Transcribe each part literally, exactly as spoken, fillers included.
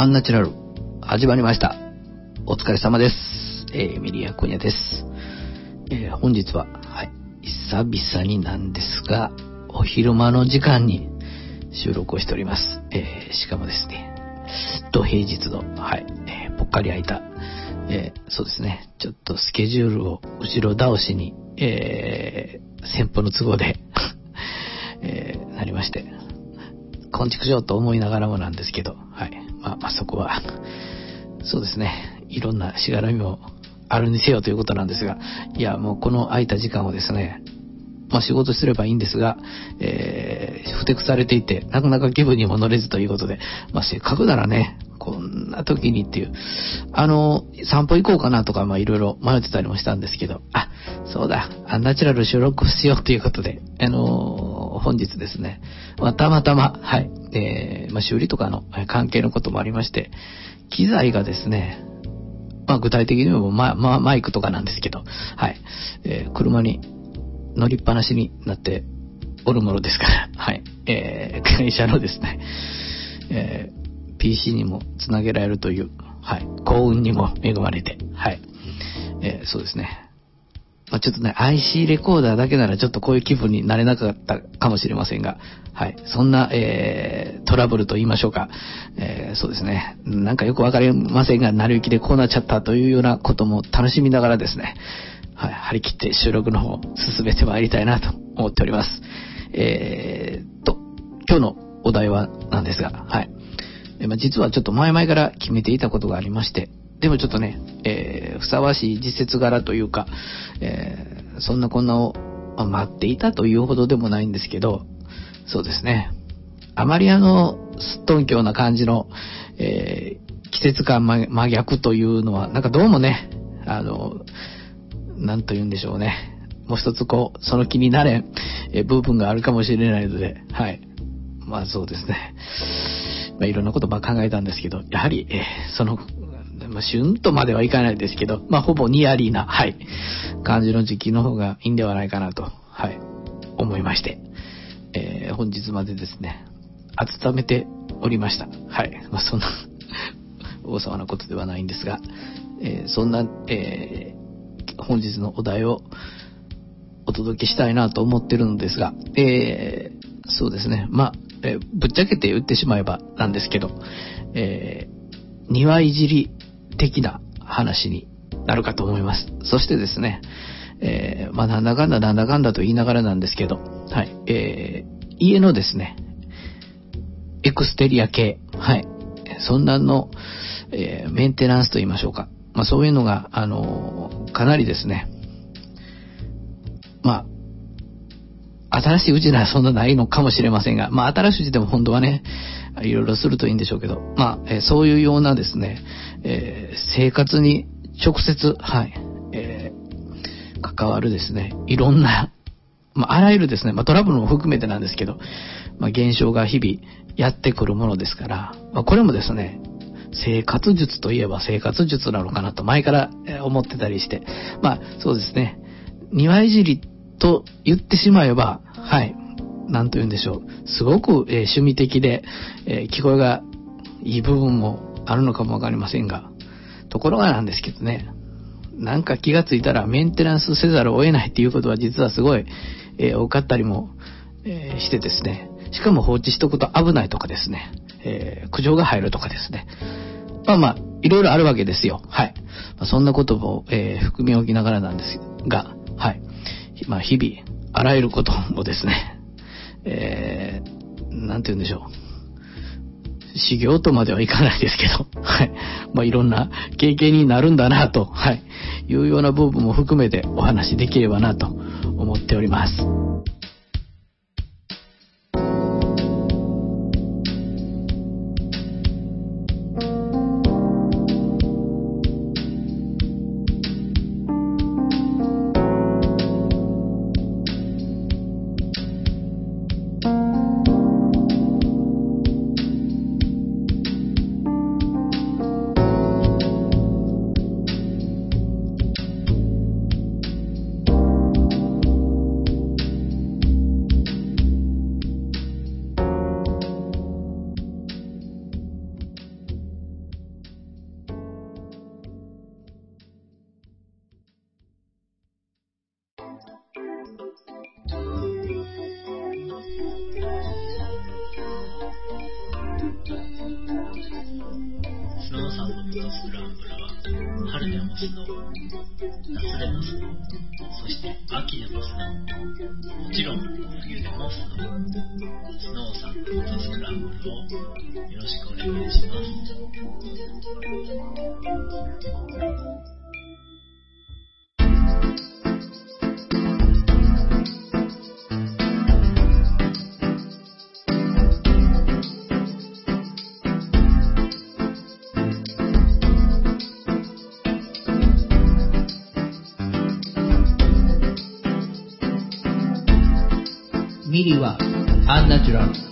アンナチュラル始まりました。お疲れ様です。えー、メリアコニャです。えー、本日は、はい、久々になんですが、お昼間の時間に収録をしております。えー、しかもですね、土平日の、はい、えー、ぽっかり空いた、えー、そうですね、ちょっとスケジュールを後ろ倒しに、えー、先方の都合で、えー、なりまして、こんちくしようと思いながらもなんですけど、はい、まあ、まあ、そこは、そうですね、いろんなしがらみもあるにせよということなんですが、いや、もうこの空いた時間をですね、まあ仕事すればいいんですが、えー、ふてくされていて、なかなか気分にも乗れずということで、まあせっかくならね、こんな時にっていう、あの、散歩行こうかなとか、まあいろいろ迷ってたりもしたんですけど、あ、そうだ、アンナチュラル収録しようということで、あのー、本日ですね、まあたまたま、はい、えー、まあ修理とかの関係のこともありまして、機材がですね、まあ具体的にもまあ、まあ、マイクとかなんですけど、はい、えー、車に乗りっぱなしになっておるものですから、はい、えー、会社のですね、えー、ピーシー にもつなげられるという、はい、幸運にも恵まれて、はい、えー、そうですね。まあ、ちょっとね、アイシー レコーダーだけならちょっとこういう気分になれなかったかもしれませんが、はい、そんな、えー、トラブルと言いましょうか、えー、そうですね、なんかよくわかりませんが、成り行きでこうなっちゃったというようなことも楽しみながらですね、はい、張り切って収録の方を進めてまいりたいなと思っております。えー、と、今日のお題はなんですが、はい、えーまあ、実はちょっと前々から決めていたことがありまして、でもちょっとね、えー、ふさわしい時節柄というか、えー、そんなこんなを待っていたというほどでもないんですけど、そうですね、あまりあのすっとんきょうな感じの、えー、季節感真逆というのはなんかどうもね、あのなんと言うんでしょうね、もう一つこうその気になれん、えー、部分があるかもしれないので、はい、まあそうですね、まあ、いろんなことば考えたんですけど、やはり、えー、そのまあ、旬とまではいかないですけど、まあ、ほぼニアリーな、はい、感じの時期の方がいいんではないかなと、はい、思いまして、えー、本日までですね、温めておりました。はい、まあ、そんな大騒なことではないんですが、えー、そんな、えー、本日のお題をお届けしたいなと思ってるのですが、えー、そうですね、まあ、えー、ぶっちゃけて言ってしまえばなんですけど、えー、庭いじり的な話になるかと思います。そしてですね、えー、まあなんだかんだなんだかんだと言いながらなんですけど、はい、えー、家のですね、エクステリア系、はい、そんなの、えー、メンテナンスと言いましょうか、まあそういうのがあのー、かなりですね、まあ新しいうちならそんなないのかもしれませんが、まあ新しいうちでも本当はね、いろいろするといいんでしょうけど、まあ、えー、そういうようなですね、えー、生活に直接、はい、えー、関わるですね、いろんな、まあ、あらゆるですね、まあ、トラブルも含めてなんですけど、まあ、現象が日々やってくるものですから、まあ、これもですね、生活術といえば生活術なのかなと前から思ってたりして、まあ、そうですね、庭いじりと言ってしまえば、はい、なんと言うんでしょう、すごく、えー、趣味的で、えー、聞こえがいい部分もあるのかもわかりませんが、ところがなんですけどね、なんか気がついたらメンテナンスせざるを得ないっていうことは実はすごい、えー、多かったりも、えー、してですね、しかも放置しとくと危ないとかですね、えー、苦情が入るとかですね、まあまあいろいろあるわけですよ。はい、まあ、そんなことも、えー、含み置きながらなんですが、はい、まあ日々あらゆることもですね、えー、なんて言うんでしょう、修行とまではいかないですけど、はい、まあいろんな経験になるんだなと、はい、いうような部分も含めてお話しできればなと思っております。 スノー、夏でもスノー、そして秋でもスノー、もちろん冬でもスノー、スノーさんのフォトスクランブルをよろしくお願いします。 ミリはアンナチュラル。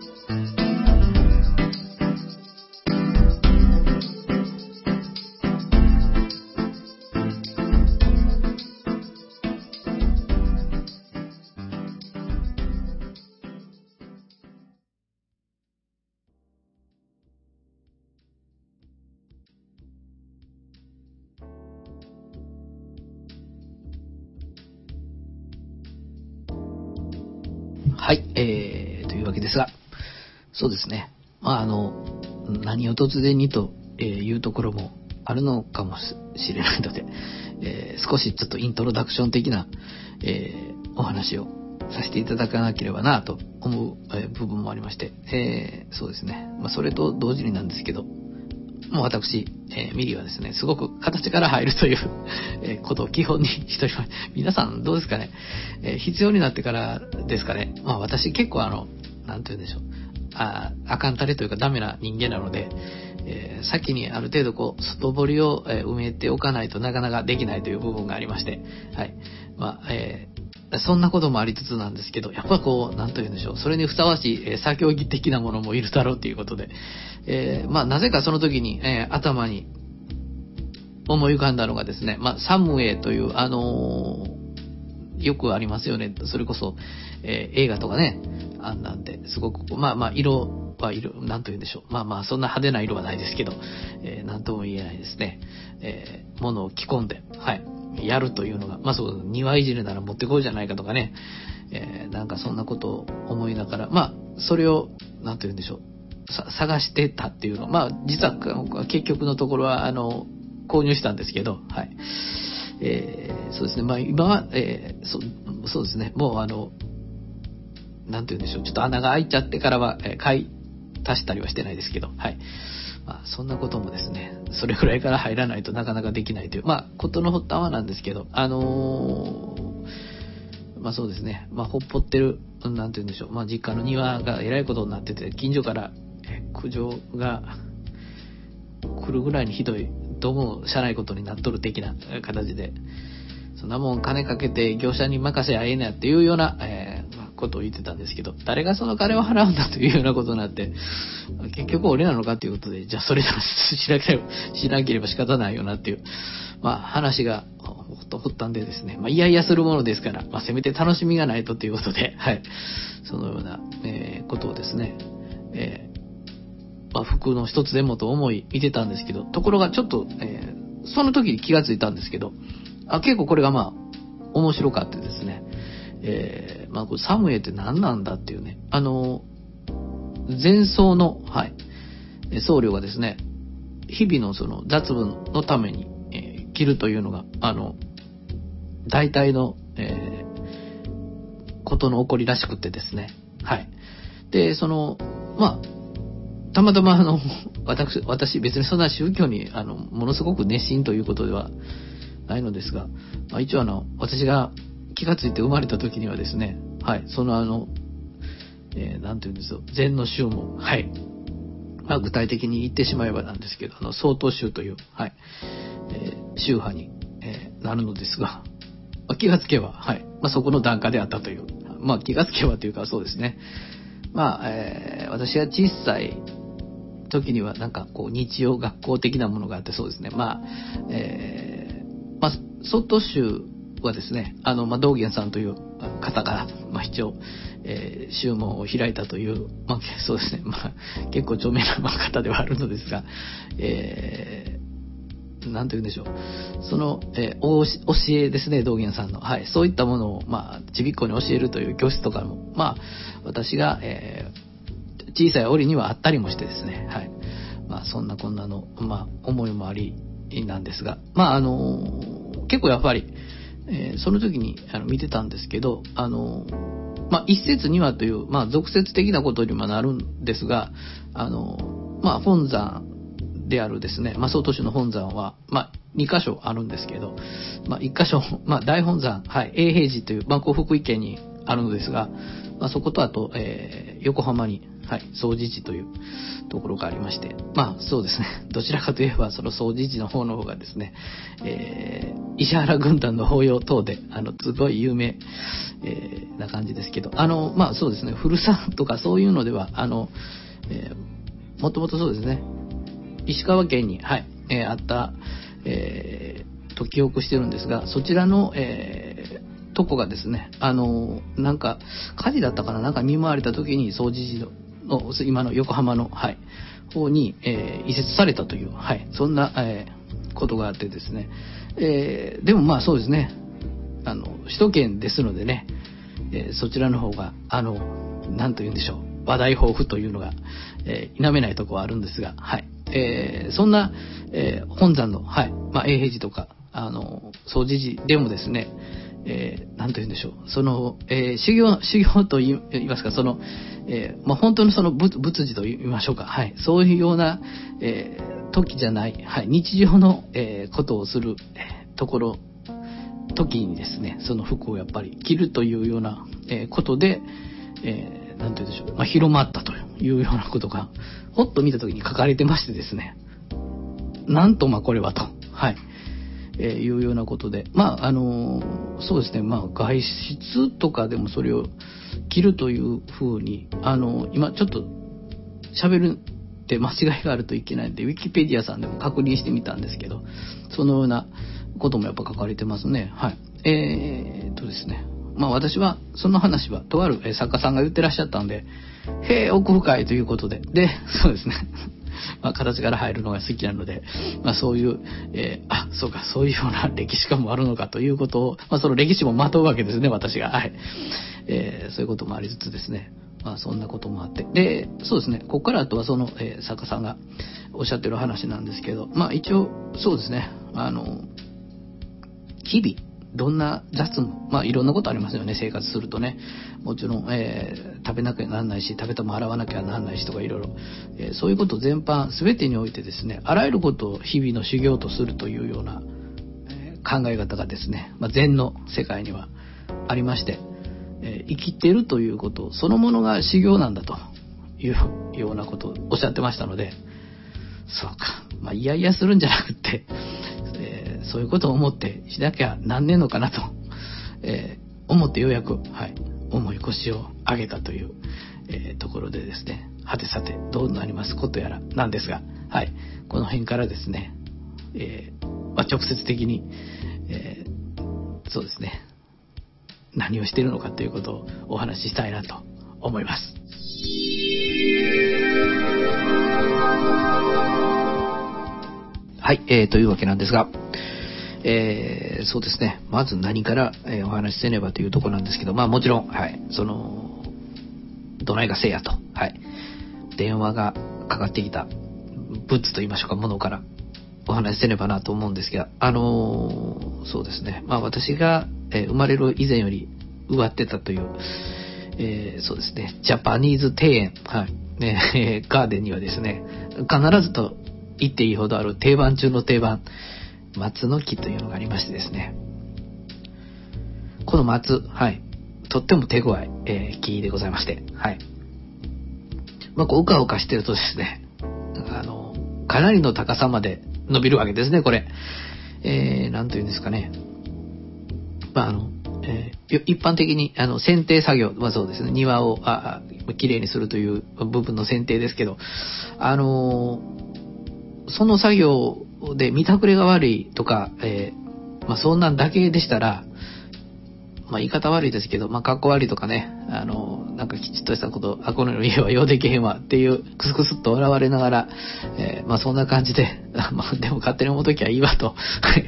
はい、えー、というわけですが、そうですね。まあ、あの、何を突然にというところもあるのかもしれないので、えー、少しちょっとイントロダクション的な、えー、お話をさせていただかなければなと思う、えー、部分もありまして、えー、そうですね。まあ、それと同時になんですけど、もう私、えー、ミリはですね、すごく形から入るという、えー、ことを基本にしております。皆さんどうですかね、えー、必要になってからですかね。まあ私結構あの、なんて言うんでしょう。あ、あかんたれというかダメな人間なので、えー、先にある程度こう、外堀を、えー、埋めておかないとなかなかできないという部分がありまして、はい。まあ、えー、そんなこともありつつなんですけど、やっぱこう、なんと言うんでしょう。それにふさわしい、えー、作業着的なものもいるだろうということで、えー、まあ、なぜかその時に、えー、頭に思い浮かんだのがですね、まあ、サムウェイという、あのー、よくありますよね。それこそ、えー、映画とかね、あんなんで、すごく、まあまあ、色は色、なんと言うんでしょう。まあまあ、そんな派手な色はないですけど、えー、なんとも言えないですね。えー、ものを着込んで、はい、やるというのが、まあそう、庭いじりなら持ってこうじゃないかとかね、えー、なんかそんなことを思いながら、まあ、それを、なんと言うんでしょう。探してたっていうの。まあ、実は結局のところは、あの、購入したんですけど、はい。えー、そうですね。まあ、今は、えー、そ、そうですね。もう、あの、なんて言うんでしょう。ちょっと穴が開いちゃってからは、えー、買い足したりはしてないですけど、はい。まあ、そんなこともですね、それくらいから入らないとなかなかできないという、まあ、ことの発端はなんですけど、あのー、まあそうですね。まあ、ほっぽってる、なんて言うんでしょう。まあ、実家の庭がえらいことになってて、近所から、苦情が来るぐらいにひどい、どうもしゃないことになっとる的な形で、そんなもん金かけて業者に任せあええなっていうような、えー、ことを言ってたんですけど、誰がその金を払うんだというようなことになって、結局俺なのかということで、じゃあそれならしなければ、しなければ仕方ないよなっていう、まあ話が発端でですね、まあ嫌々するものですから、まあせめて楽しみがないとということで、はい、そのような、えー、ことをですね、えーまあ、服の一つでもと思い見てたんですけど、ところがちょっと、えー、その時に気がついたんですけど、あ、結構これがまあ、面白かってですね、えー、まあ、これサムエって何なんだっていうね、あの、前奏の、はい、僧侶がですね、日々のその雑文のために、えー、着るというのが、あの、大体の、えー、ことの起こりらしくてですね、はい。で、その、まあ、たまたまあの、私、私別にそんな宗教にあの、ものすごく熱心ということではないのですが、まあ、一応あの、私が気がついて生まれた時にはですね、はい、そのあの、えー、なんていうんですよ、禅の宗も、はい、まあ具体的に言ってしまえばなんですけど、あの、曹洞宗という、はい、えー、宗派に、えー、なるのですが、まあ、気がつけば、はい、まあそこの檀家であったという、まあ気がつけばというかそうですね、まあ、えー、私が小さい時にはなんかこう日曜学校的なものがあってそうですね。まあ、えー、まあ、曹洞宗はですね、あの、まあ、道元さんという方が、まあ、一応、えー、宗門を開いたという、まあ、そうですね。まあ、結構著名な方ではあるのですが、えー、なんと言うんでしょう。その、えー、教えですね、道元さんの。はい。そういったものを、まあ、ちびっこに教えるという教室とかも、まあ、私が、えー小さい折にはあったりもしてですね、はい。まあそんなこんなの、まあ思いもあり、 なんですが、まあ、あの、結構やっぱり、えー、その時にあの見てたんですけど、あの、まあ、一説にはという、まあ、俗説的なことにもなるんですが、あの、まあ、本山であるですね、松尾都市の本山は、まあ、に箇所あるんですけど、まあ、いっ箇所、まあ、大本山、はい、永平寺という、まあ、幸福井県にあるのですが、まあ、そことあと、えー、横浜に、はい、総持寺というところがありまして、まあそうですね、どちらかといえばその総持寺の方の方がですね、えー、石原軍団の法要等で、あの、すごい有名、えー、な感じですけど、あの、まあそうですね、古さとかそういうのでは、あの、えー、もともとそうですね、石川県に、はい、えー、あった、えー、と記憶してるんですが、そちらの、えー、とこがですね、あの、なんか、火事だったかな、なんか見舞われた時に、総持寺の、今の横浜の、はい、方に、えー、移設されたという、はい、そんな、えー、ことがあってですね、えー、でもまあそうですね、あの、首都圏ですのでね、えー、そちらの方が、あの、なんと言うんでしょう、話題豊富というのが、えー、否めないところはあるんですが、はい、えー、そんな、えー、本山の、はい、まあ、永平寺とか、あの、総持寺でもですね、えー、なんと言うんでしょう、その、えー、修行、修行と言いますか、その、えー、まあ、本当のその仏、仏事と言いましょうか、はい、そういうような、えー、時じゃない、はい、日常の、えー、ことをする、えー、ところ、時にですね、その服をやっぱり着るというような、えー、ことで、えー、なんて言うんでしょう、まあ、広まったというようなことが、ほっと見た時に書かれてましてですね、なんとまあこれはと、はい、えー、いうようなことで、まああのー、そうですね、まあ外出とかでもそれを着るというふうに、あのー、今ちょっと喋るって間違いがあるといけないので、ウィキペディアさんでも確認してみたんですけど、そのようなこともやっぱ書かれてますね。はい。えー、っとですね、まあ私はその話はとある作家さんが言ってらっしゃったんで、へえ、奥深いということで、で、そうですね。まあ、形から入るのが好きなので、まあ、そういう、えー、あ、そうか、そういうような歴史観もあるのかということを、まあ、その歴史もまとうわけですね、私が。はい。えー、そういうこともありつつですね。まあ、そんなこともあって。で、そうですね、ここからあとはその、えー、作家さんがおっしゃってる話なんですけど、まあ、一応、そうですね、あの、日々、どんな雑務、まあいろんなことありますよね、生活するとね。もちろん、えー、食べなきゃならないし、食べても洗わなきゃならないしとかいろいろ、えー、そういうこと全般、すべてにおいてですね、あらゆることを日々の修行とするというような、えー、考え方がですね、まあ、禅の世界にはありまして、えー、生きているということそのものが修行なんだというようなことをおっしゃってましたので、そうか、まあいやいやするんじゃなくて、そういうことを思ってしなきゃなんねえのかなと、えー、思ってようやく、はい、重い腰を上げたという、えー、ところでですね、はてさてどうなりますことやらなんですが、はい、この辺からですね、えーまあ、直接的に、えー、そうですね、何をしているのかということをお話ししたいなと思います。はい、えー、というわけなんですが、えー、そうですね。まず何から、えー、お話しせねばというところなんですけど、まあもちろん、はい、その、どないがせやと、はい、電話がかかってきた物と言いましょうか、ものからお話しせねばなと思うんですが、あのー、そうですね。まあ私が、えー、生まれる以前より植わってたという、えー、そうですね、ジャパニーズ庭園、はい、ね、ガーデンにはですね、必ずと言っていいほどある定番中の定番、松の木というのがありましてですね、この松、はい、とっても手強い、えー、木でございまして、はい、まあ、こううかうかしてるとですね、あのかなりの高さまで伸びるわけですね、これ、えー、なんというんですかね、まああの、えー、一般的にあの剪定作業、まあそうですね、庭をあきれいにするという部分の剪定ですけど、あのー、その作業で見たくれが悪いとか、えー、まあそんなんだけでしたら、まあ言い方悪いですけど、まあかっこ悪いとかね、あのなんかきちっとしたこと、あこの家はようできへんわっていうクスクスっと笑われながら、えー、まあそんな感じで、まあでも勝手に思うときはいいわと、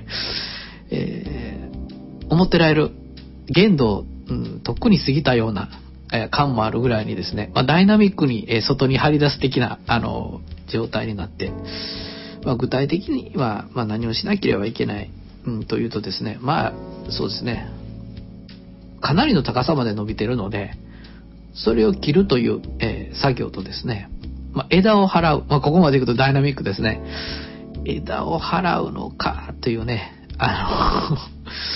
えー、思ってられる限度、うん、とっくに過ぎたような、えー、感もあるぐらいにですね、まあダイナミックに、えー、外に張り出す的なあの状態になって。 まあ、具体的には、まあ、何をしなければいけない、うん、というとですね、まあそうですね、かなりの高さまで伸びてるので、それを切るという、えー、作業とですね、まあ、枝を払う、まあ、ここまでいくとダイナミックですね。枝を払うのかというね、あの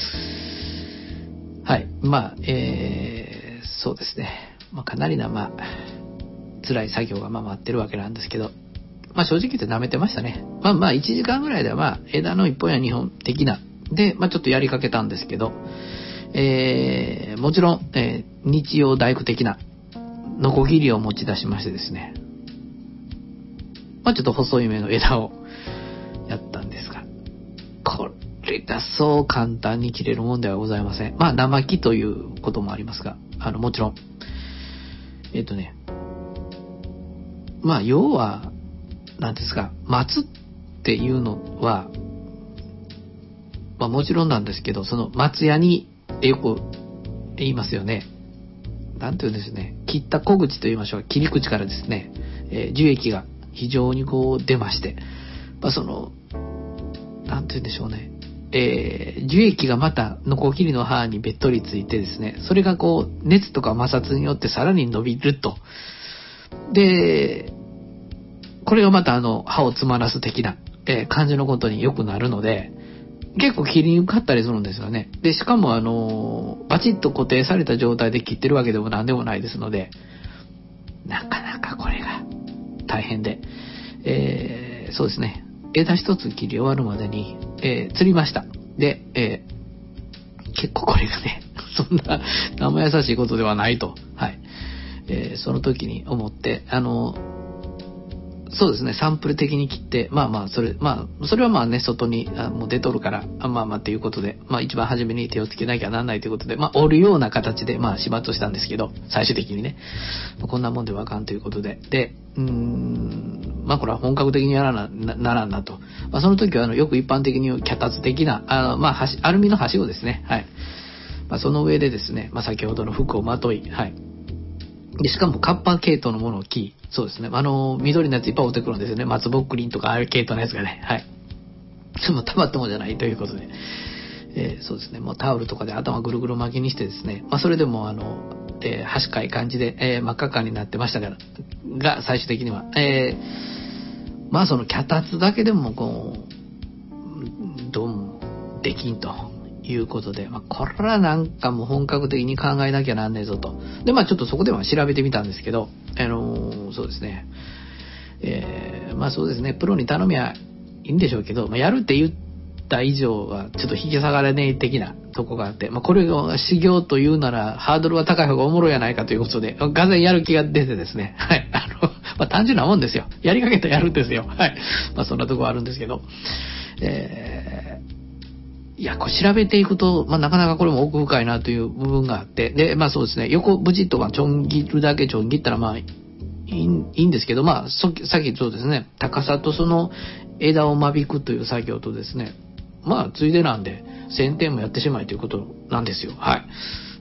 はいまあえー、そうですね、まあ、かなりなまあ辛い作業がまあ待ってるわけなんですけど、まあ正直言って舐めてましたね。まあまあいちじかんぐらいではまあ枝のいっぽんやにほん的なで、まあちょっとやりかけたんですけど、えー、もちろん、えー、日曜大工的なノコギリを持ち出しましてですね、まあちょっと細い目の枝をやったんですが、これがそう簡単に切れるもんではございません。まあ生木ということもありますが、あのもちろんえっとねまあ要はなんですか、松っていうのはまあもちろんなんですけど、その松屋によく言いますよね。なんていうんですね、切った小口と言いましょう、切り口からですね、えー、樹液が非常にこう出まして、まあ、そのなんていうんでしょうね、えー、樹液がまたノコギリの刃にべっとりついてですね、それがこう熱とか摩擦によってさらに伸びると。でこれがまたあの刃を詰まらす的な、えー、感じのことによくなるので、結構切りにくかったりするんですよね。でしかもあのバチッと固定された状態で切ってるわけでも何でもないですので、なかなかこれが大変で、えー、そうですね、枝一つ切り終わるまでに、えー、釣りました。で、えー、結構これがねそんな生優しいことではないと、はい、えー、その時に思って、あのそうですね、サンプル的に切って、まあまあそれまあそれはまあね、外にあもう出とるから、あまあまあっていうことで、まあ一番初めに手をつけなきゃなんないということで、まあ折るような形でまあ始末したんですけど、最終的にね、こんなもんではあかんということで、でうーんまあこれは本格的にやらな な, ならんなと、まあ、その時はあのよく一般的に脚立的なあのまあアルミのはしごですね、はい、まあ、その上でですね、まあ先ほどの服をまとい、はい。でしかもカッパ系統のものを着、そうですね、あの緑のやついっぱい追ってくるんですよね、松ぼっくりんとかああいう系統のやつがね、はい。でもたまってもじゃないということで、えー、そうですね、もうタオルとかで頭ぐるぐる巻きにしてですね、まあそれでもあの、えー、端かい感じで、えー、真っ赤っかになってましたからが最終的には、えー、まあその脚立だけでもこうどうもできんということで、まあ、これはなんかもう本格的に考えなきゃなんねえぞと。で、まあちょっとそこでは調べてみたんですけど、あのー、そうですね、えー、まあそうですね、プロに頼みゃいいんでしょうけど、まあ、やるって言った以上はちょっと引き下がらねえ的なとこがあって、まあこれが修行というならハードルは高い方がおもろいやないかということで、がぜんやる気が出てですね、はい、あの、まあ単純なもんですよ。やりかけたらやるんですよ。はい。まあそんなとこあるんですけど、えーいや、これ調べていくと、まあ、なかなかこれも奥深いなという部分があって、で、まあそうですね、横ブチッとかちょん切るだけちょん切ったらまあいい、いいんですけど、まあさっきそうですね、高さとその枝を間引くという作業とですね、まあついでなんで、剪定もやってしまいということなんですよ。はい。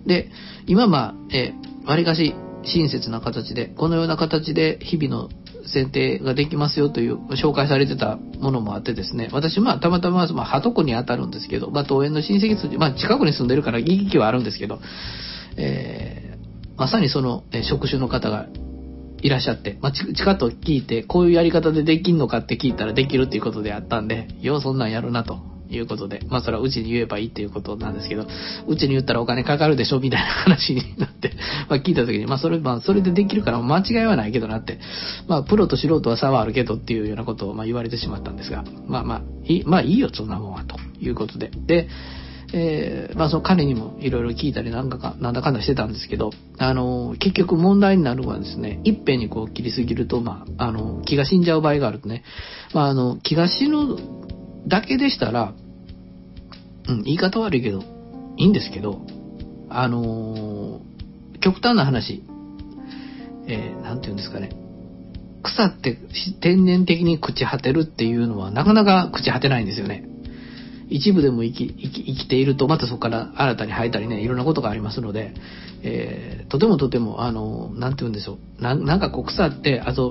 で、今まあ、えー、割かし親切な形で、このような形で日々の剪定ができますよという紹介されてたものもあってですね、私まあたまたままあはとこに当たるんですけど、まあ東園の親戚筋、まあ近くに住んでるから行き来はあるんですけど、えー、まさにその、えー、職種の方がいらっしゃって、まあちちかっと聞いて、こういうやり方でできんのかって聞いたらできるっていうことであったんで、ようそんなんやるなということで、まあそれはうちに言えばいいっていうことなんですけど、うちに言ったらお金かかるでしょみたいな話になって、まあ聞いた時に、まあそれ、まあそれでできるから間違いはないけどなって、まあプロと素人は差はあるけどっていうようなことをまあ言われてしまったんですが、まあまあいい、まあいいよそんなもんはということで、で、えー、まあその彼にもいろいろ聞いたりなんかかなんだかんだしてたんですけど、あの結局問題になるのはですね、いっぺんにこう切りすぎると、まああの気が死んじゃう場合があるとね、まああの気が死ぬだけでしたら、うん、言い方悪いけどいいんですけど、あのー、極端な話、えー、なんていうんですかね、草って天然的に朽ち果てるっていうのはなかなか朽ち果てないんですよね。一部でも生き、生き、生きているとまたそこから新たに生えたりね、いろんなことがありますので、えー、とてもとてもあのなんていうんでしょう、な、なんかこう草ってあと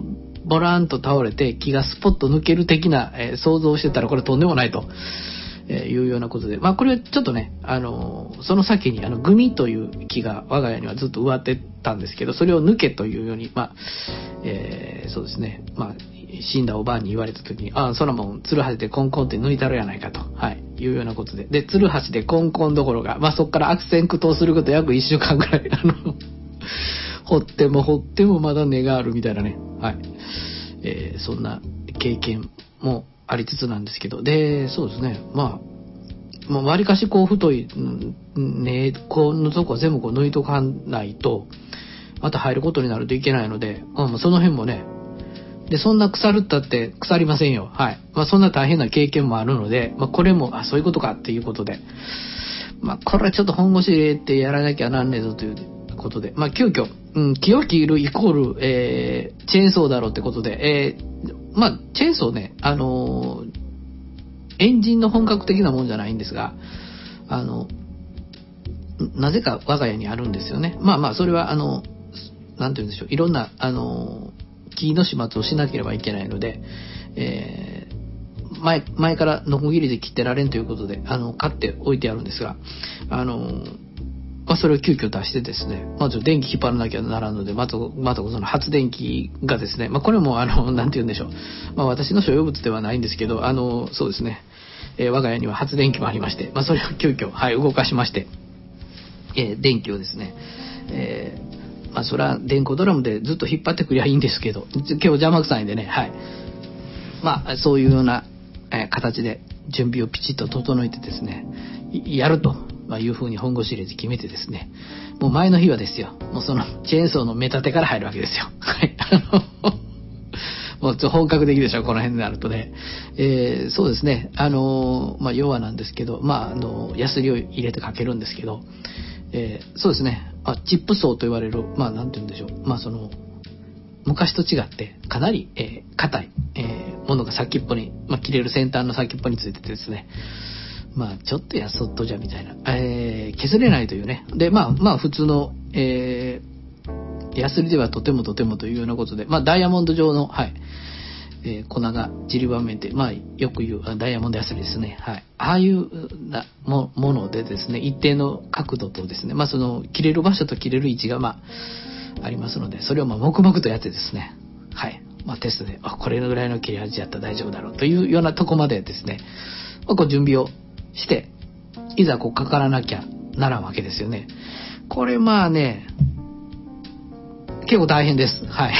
ボラーンと倒れて木がスポッと抜ける的な、えー、想像をしてたらこれとんでもないと、えー、いうようなことで、まあこれはちょっとね、あのー、その先にあのグミという木が我が家にはずっと植わってたんですけど、それを抜けというように、まあ、えー、そうですね、まあ死んだおばあに言われた時に、ああ、そらもん、ツルハシでコンコンって抜いたろやないかと、はい、いうようなことで。で、ツルハシでコンコンどころが、まあそこから悪戦苦闘すること約いっしゅうかんぐらい、あの、掘っても掘ってもまだ根があるみたいなね、はい。えー、そんな経験もありつつなんですけど、で、そうですね、まあ、まあ、割かしこう太い根っこのとこは全部こう抜いとかないと、また入ることになるといけないので、まあ、その辺もね、で、そんな腐るったって腐りませんよ。はい。まあ、そんな大変な経験もあるので、まあ、これも、あ、そういうことかっていうことで、まあ、これはちょっと本腰入れてやらなきゃなんねえぞということで、まあ、急遽、うん、木を切るイコール、えー、チェーンソーだろうってことで、えー、まあ、チェーンソーね、あのー、エンジンの本格的なもんじゃないんですが、あの、なぜか我が家にあるんですよね。まあまあ、それは、あの、なんて言うんでしょう、いろんな、あの、木の始末をしなければいけないので、えー、前、前からノコギリで切ってられんということで、あの、買って置いてあるんですが、あの、まあ、それを急遽出してですね、まず電気引っ張らなきゃならんので、また、またその発電機がですね、まあ、これもあの、なんて言うんでしょう、まあ、私の所有物ではないんですけど、あの、そうですね、えー、我が家には発電機もありまして、まあ、それを急遽、はい、動かしまして、えー、電気をですね、えーまあ、それは電光ドラムでずっと引っ張ってくりゃいいんですけど、今日邪魔くさいんでね、はい。まあ、そういうような、えー、形で準備をピチッと整えてですね、やるというふうに本腰入れて決めてですね、もう前の日はですよ、もうそのチェーンソーの目立てから入るわけですよ。はい。あの、もうちょっと本格的でしょ、この辺になるとね。えー、そうですね、あの、まあ、要はなんですけど、まあ、あの、ヤスリを入れてかけるんですけど、えー、そうですね、あ、チップ層と言われる、まあ、なんて言うんでしょう、まあ、その、昔と違って、かなり、えー、硬い、えー、ものが先っぽに、まあ、切れる先端の先っぽについててですね、まあ、ちょっとやそっとじゃみたいな、えー、削れないというね。で、まあ、まあ、普通の、えー、ヤスリではとてもとてもというようなことで、まあ、ダイヤモンド状の、はい、えー、粉が散りばめて、まあ、よく言うダイヤモンドヤスリですね。はい。ああいうな も, ものでですね、一定の角度とですね、まあ、その、切れる場所と切れる位置が、まあ、ありますので、それをまあ、黙々とやってですね、はい。まあ、テストで、あ、これぐらいの切れ味やったら大丈夫だろうというようなとこまでですね、まあ、こう準備をして、いざこうかからなきゃならんわけですよね。これまあね、結構大変です。はい。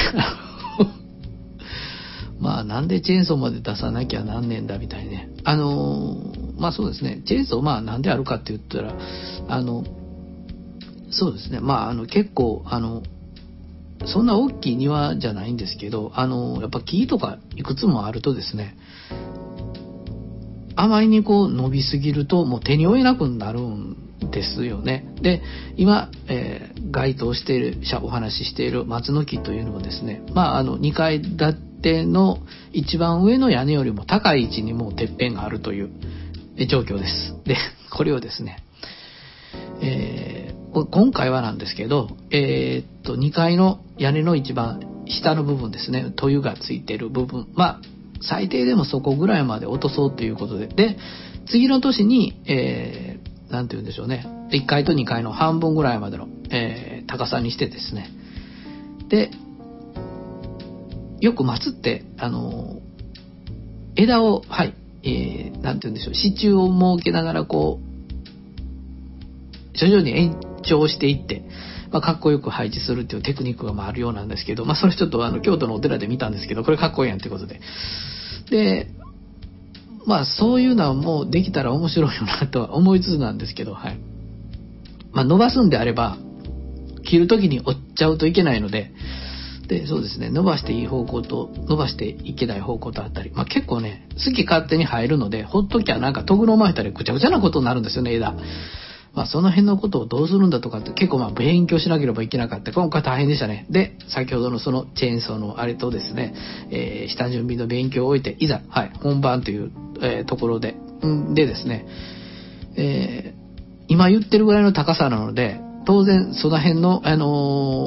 まあなんでチェーンソーまで出さなきゃなんねんだみたいね。あのー、まあそうですね。チェーンソーまあなんであるかって言ったら、あの、そうですね。まああの結構あの、そんな大きい庭じゃないんですけど、あの、やっぱ木とかいくつもあるとですね、あまりにこう伸びすぎるともう手に負えなくなるんですよね。で、今、えー、該当している、お話ししている松の木というのはですね、まああのにかい建ての一番上の屋根よりも高い位置にもうてっぺんがあるという状況です。で、これをですね、えー、今回はなんですけど、えー、っとにかいの屋根の一番下の部分ですね、塗油がついている部分、まあ最低でもそこぐらいまで落とそうということで、で、次の年に、えー、なんて言うんでしょうね、いっかいとにかいの半分ぐらいまでの、えー、高さにしてですね、で、よく松って、あの、枝を、はい、えー、なんて言うんでしょう、支柱を設けながらこう、徐々に延長していって、まあ、かっこよく配置するっていうテクニックがまああるようなんですけど、まあ、それちょっとあの京都のお寺で見たんですけど、これかっこいいやんってことで。で、まあそういうのはもうできたら面白いよなとは思いつつなんですけど、はい。まあ伸ばすんであれば、切るときに折っちゃうといけないので、で、そうですね、伸ばしていい方向と、伸ばしていけない方向とあったり、まあ結構ね、好き勝手に入るので、ほっときゃなんかとぐろ巻いたりぐちゃぐちゃなことになるんですよね、枝。まあその辺のことをどうするんだとかって結構まあ勉強しなければいけなかった。今回大変でしたね。で、先ほどのそのチェーンソーのあれとですね、えー、下準備の勉強を終えて、いざ、はい、本番という、えー、ところで、んでですね、えー、今言ってるぐらいの高さなので、当然その辺の、あの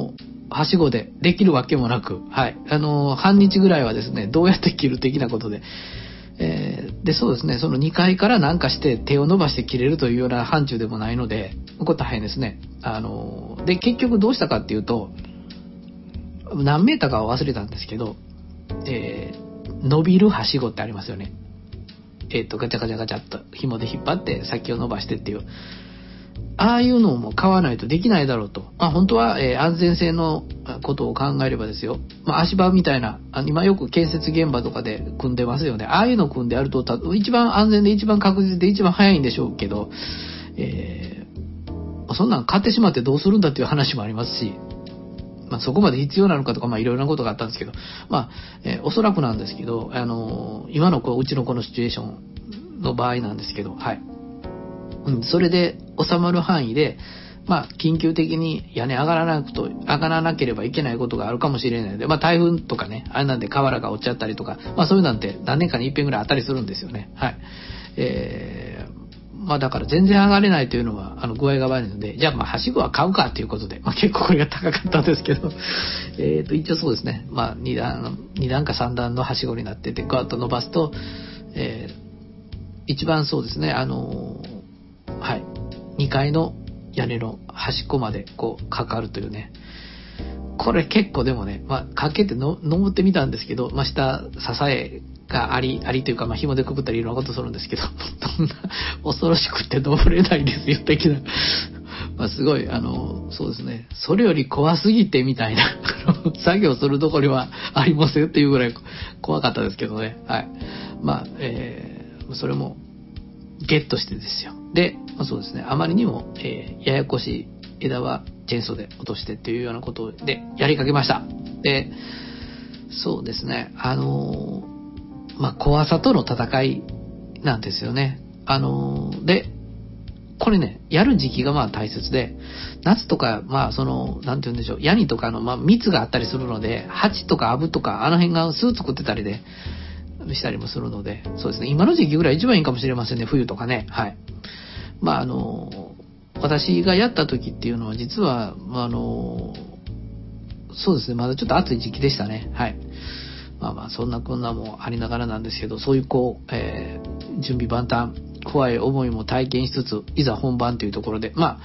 はしごでできるわけもなく、はい。あの、半日ぐらいはですね、どうやって切る的なことで、えー、で、そうですね、そのにかいからなんかして手を伸ばして切れるというような範疇でもないので、これ大変ですね。あの、で、結局どうしたかっていうと、何メーターかは忘れたんですけど、えー、伸びるはしごってありますよね。えっと、ガチャガチャガチャっと紐で引っ張って先を伸ばしてっていう。ああいうのも買わないとできないだろうと。まあ本当は、えー、安全性のことを考えればですよ。まあ足場みたいな、あ今よく建設現場とかで組んでますよね。ああいうの組んであると、一番安全で一番確実で一番早いんでしょうけど、えー、そんなん買ってしまってどうするんだっていう話もありますし、まあそこまで必要なのかとか、まあいろいろなことがあったんですけど、まあ、えー、おそらくなんですけど、あのー、今のこううちのこのシチュエーションの場合なんですけど、はい。うん、それで収まる範囲で、まあ、緊急的に屋根上がらなくと、上がらなければいけないことがあるかもしれないので、まあ、台風とかね、あれなんで瓦が落ちちゃったりとか、まあ、そういうのって何年かに一遍ぐらいあったりするんですよね。はい。えー、まあ、だから全然上がれないというのは、あの、具合が悪いので、じゃあ、まあ、はしごは買うかということで、まあ、結構これが高かったんですけど、えっと、一応そうですね、まあ、二段、二段か三段のはしごになってて、ガーッと伸ばすと、えー、一番そうですね、あのー、はい。にかいの屋根の端っこまでこうかかるというね。これ結構でもね、まあかけての登ってみたんですけど、まあ下支えがあり、ありというかまあ紐でくくったりいろんなことするんですけど、そんな恐ろしくて登れないですよ的な。まあすごい、あの、そうですね。それより怖すぎてみたいな、作業するところにはありませんっていうぐらい怖かったですけどね。はい。まあ、えー、それも、ゲットしてですよ。で、まあ、そうですね。あまりにも、えー、ややこしい枝はチェーンソーで落としてっていうようなことでやりかけました。で、そうですね。あのー、まあ、怖さとの戦いなんですよね。あのー、で、これね、やる時期がまあ大切で、夏とか、まあその、なんて言うんでしょう、ヤニとかのまあ蜜があったりするので、ハチとかアブとか、あの辺が巣作ってたりで、したりもするので、そうですね、今の時期ぐらい一番いいかもしれませんね、冬とかね。はい。まああの、私がやった時っていうのは実は、あの、そうですね、まだちょっと暑い時期でしたね。はい。まあまあ、そんなこんなもありながらなんですけど、そういうこう、えー、準備万端、怖い思いも体験しつつ、いざ本番というところで、まあ、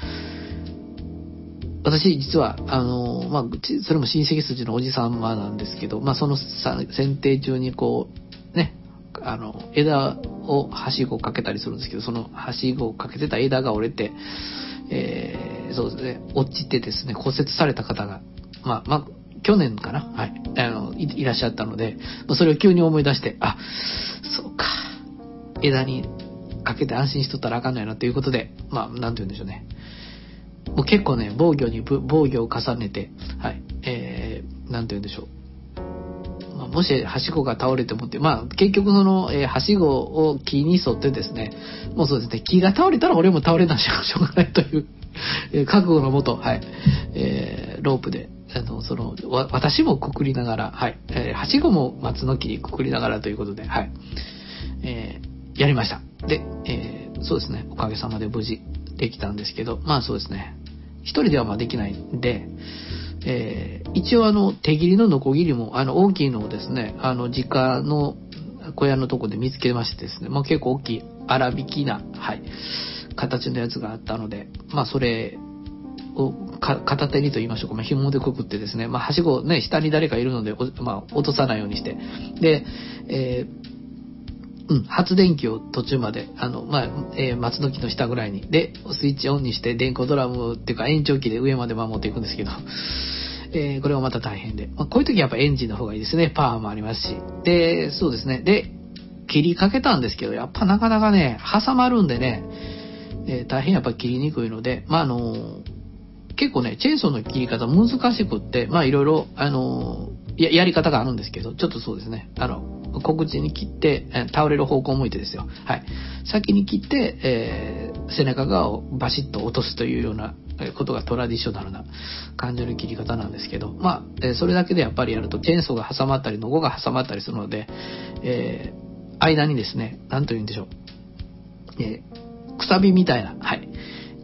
私実は、あの、まあ、それも親戚筋のおじさまなんですけど、まあその剪定中にこう、ね、あの、枝をはしごをかけたりするんですけど、そのはしごをかけてた枝が折れて、えー、そうですね、落ちてですね、骨折された方が、まあ、まあ、去年かな、はい、あの、い、いらっしゃったので、それを急に思い出して、あ、そうか、枝にかけて安心しとったらあかんないなということで、まあ、なんて言うんでしょうね。もう結構ね、防御に防御を重ねて、はい、えー、なんて言うんでしょう。もしはしごが倒れてもって、まあ結局その、えー、はしごを木に沿ってですね、もうそうですね、木が倒れたら俺も倒れなしょうがないという、えー、覚悟のもと、はい、えー、ロープで、あの、その、わ私もくくりながら、はい、えー、はしごも松の木にくくりながらということで、はい、えー、やりました。で、えー、そうですね、おかげさまで無事できたんですけど、まあそうですね、一人ではまあできないんで、えー、一応あの手切りのノコギリもあの大きいのをですね、あの実家の小屋のとこで見つけましてですね、まあ結構大きい粗挽きな、はい、形のやつがあったので、まあそれをか片手にと言いましょうか、まあ、紐でくくってですね、まあはしごね、下に誰かいるので、まあ落とさないようにして、で、えーうん、発電機を途中まで、あの、まあ、えー、松の木の下ぐらいに、で、スイッチオンにして、電光ドラムっていうか延長機で上まで守っていくんですけど、えー、これはまた大変で、まあ、こういう時はやっぱエンジンの方がいいですね。パワーもありますし。で、そうですね。で、切りかけたんですけど、やっぱなかなかね、挟まるんでね、えー、大変やっぱ切りにくいので、まあ、あのー、結構ね、チェーンソーの切り方難しくって、まあ、いろいろ、あのー、や、やり方があるんですけど、ちょっとそうですね、あの、小口に切って、えー、倒れる方向を向いてですよ。はい。先に切って、えー、背中側をバシッと落とすというようなことがトラディショナルな感じの切り方なんですけど、まあ、えー、それだけでやっぱりやるとチェーンソーが挟まったり、ノコが挟まったりするので、えー、間にですね、なんと言うんでしょう。えー、くさびみたいな、はい。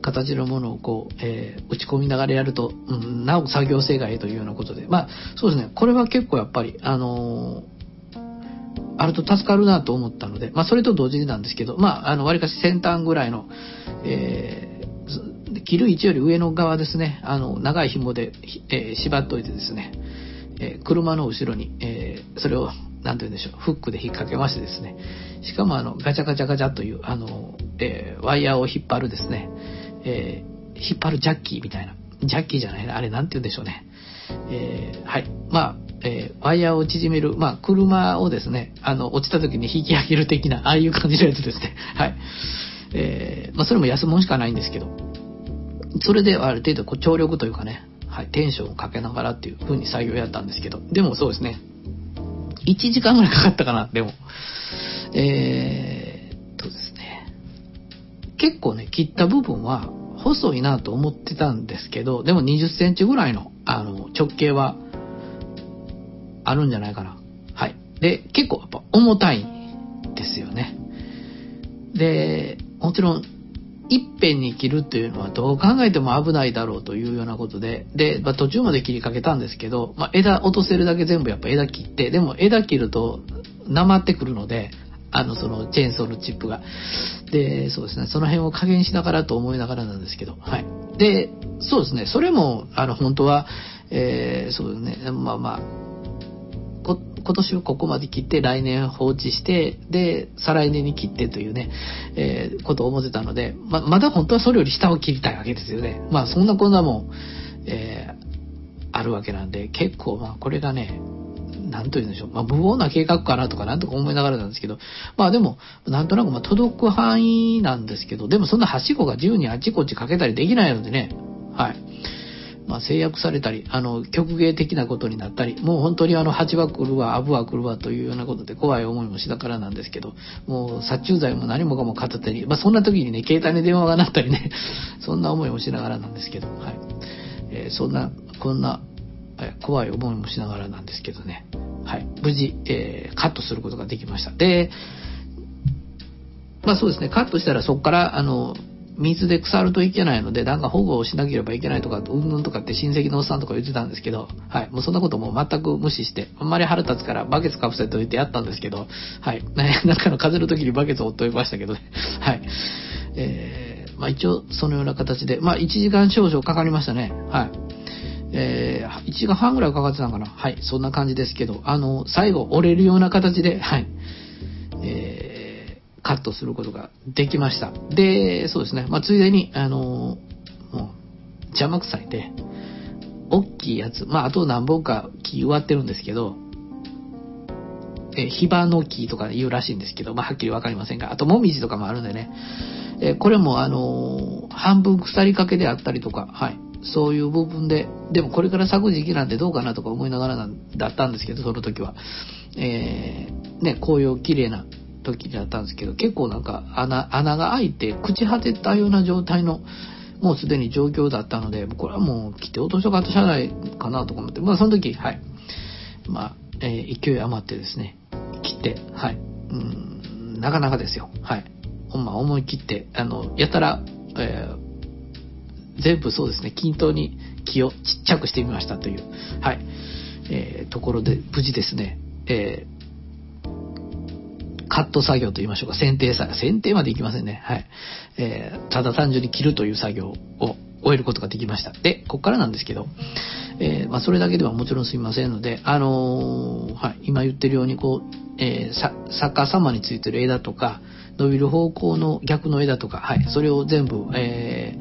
形のものをこう、えー、打ち込みながらやると、うん、なお作業性がいいというようなことで、まあそうですね、これは結構やっぱりあのー、あると助かるなと思ったので、まあそれと同時になんですけど、まああの割かし先端ぐらいの、えー、切る位置より上の側ですね、あの長い紐で、えー、縛っといてですね、えー、車の後ろに、えー、それをなんて言うんでしょう、フックで引っ掛けましてですね、しかもあのガチャガチャガチャというあの、えー、ワイヤーを引っ張るですね、えー、引っ張るジャッキーみたいな、ジャッキーじゃないな、あれなんて言うんでしょうね、えー、はい、まあ、えー、ワイヤーを縮める、まあ車をですね、あの落ちた時に引き上げる的なああいう感じのやつですね、はい、えー、まあそれも安物しかないんですけど、それである程度こう張力というかね、はい、テンションをかけながらっていう風に作業やったんですけど、でもそうですね、いちじかんぐらいかかったかな、でも。えーっとですね。結構ね、切った部分は細いなと思ってたんですけど、でもにじゅっセンチぐらいの、あの、直径はあるんじゃないかな。はい。で、結構やっぱ重たいんですよね。で、もちろん、いっぺんに切るっていうのはどう考えても危ないだろうというようなことで、で、まあ、途中まで切りかけたんですけど、まあ、枝落とせるだけ全部やっぱ枝切って、でも枝切るとなまってくるので、あのそのチェーンソーのチップが。で、そうですね、その辺を加減しながらと思いながらなんですけど、はい。で、そうですね、それも、あの、本当は、えー、そうですね、まあまあ、今年はここまで切って来年放置してで再来年に切ってというね、えー、ことを思ってたので、ま, まだ本当はそれより下を切りたいわけですよね。まあそんなこんなもん、えー、あるわけなんで、結構まあこれがね、なんというんでしょう、まあ無謀な計画かなとかなんとか思いながらなんですけど、まあでもなんとなくまあ届く範囲なんですけど、でもそんなはしごが自由にあっちこっちかけたりできないのでね、はい。まあ、制約されたり、あの、曲芸的なことになったり、もう本当にあの、蜂は来るわ、アブは来るわというようなことで怖い思いもしながらなんですけど、もう殺虫剤も何もかも片手に、まあ、そんな時にね、携帯に電話が鳴ったりね、そんな思いもしながらなんですけど、はい。えー、そんな、こんな、えー、怖い思いもしながらなんですけどね、はい。無事、えー、カットすることができました。で、まあそうですね、カットしたらそこから、あの、水で腐るといけないので、なんか保護をしなければいけないとか、うんぬんとかって親戚のおっさんとか言ってたんですけど、はい。もうそんなことも全く無視して、あんまり腹立つからバケツかぶせといてやったんですけど、はい。なんかの風の時にバケツを追っておりましたけどね。はい。えー、まあ一応そのような形で、まあいちじかん少々かかりましたね。はい。えー、いちじかんはんぐらいかかってたのかな。はい。そんな感じですけど、あの、最後折れるような形で、はい。えーカットすることができました。で、そうですね。まあ、ついでに、あの、もう、邪魔くさいで、大きいやつ、まあ、あと何本か木植わってるんですけど、え、ヒバの木とか言うらしいんですけど、まあ、はっきりわかりませんが、あと、もみじとかもあるんでね、え、これも、あの、半分腐りかけであったりとか、はい。そういう部分で、でもこれから咲く時期なんでどうかなとか思いながらなんだったんですけど、その時は。えー、ね、紅葉綺麗な、時だったんですけど、結構なんか穴、穴が開いて朽ち果てたような状態のもうすでに状況だったので、これはもう切って落としとかとしゃあないかなとか思って、まあその時、はい。まあ、えー、勢い余ってですね、切って、はい。うーん、なかなかですよ。はい。ほんま思い切って、あの、やたら、えー、全部そうですね、均等に木をちっちゃくしてみましたという、はい。えー、ところで、無事ですね、えー、カット作業と言いましょうか、剪定作業、剪定までいきませんね。はい。えー、ただ単純に切るという作業を終えることができました。で、ここからなんですけど、えー、まあ、それだけではもちろんすみませんので、あのー、はい、今言ってるように、こう、えー、さ、逆さまについてる枝とか、伸びる方向の逆の枝とか、はい、それを全部、え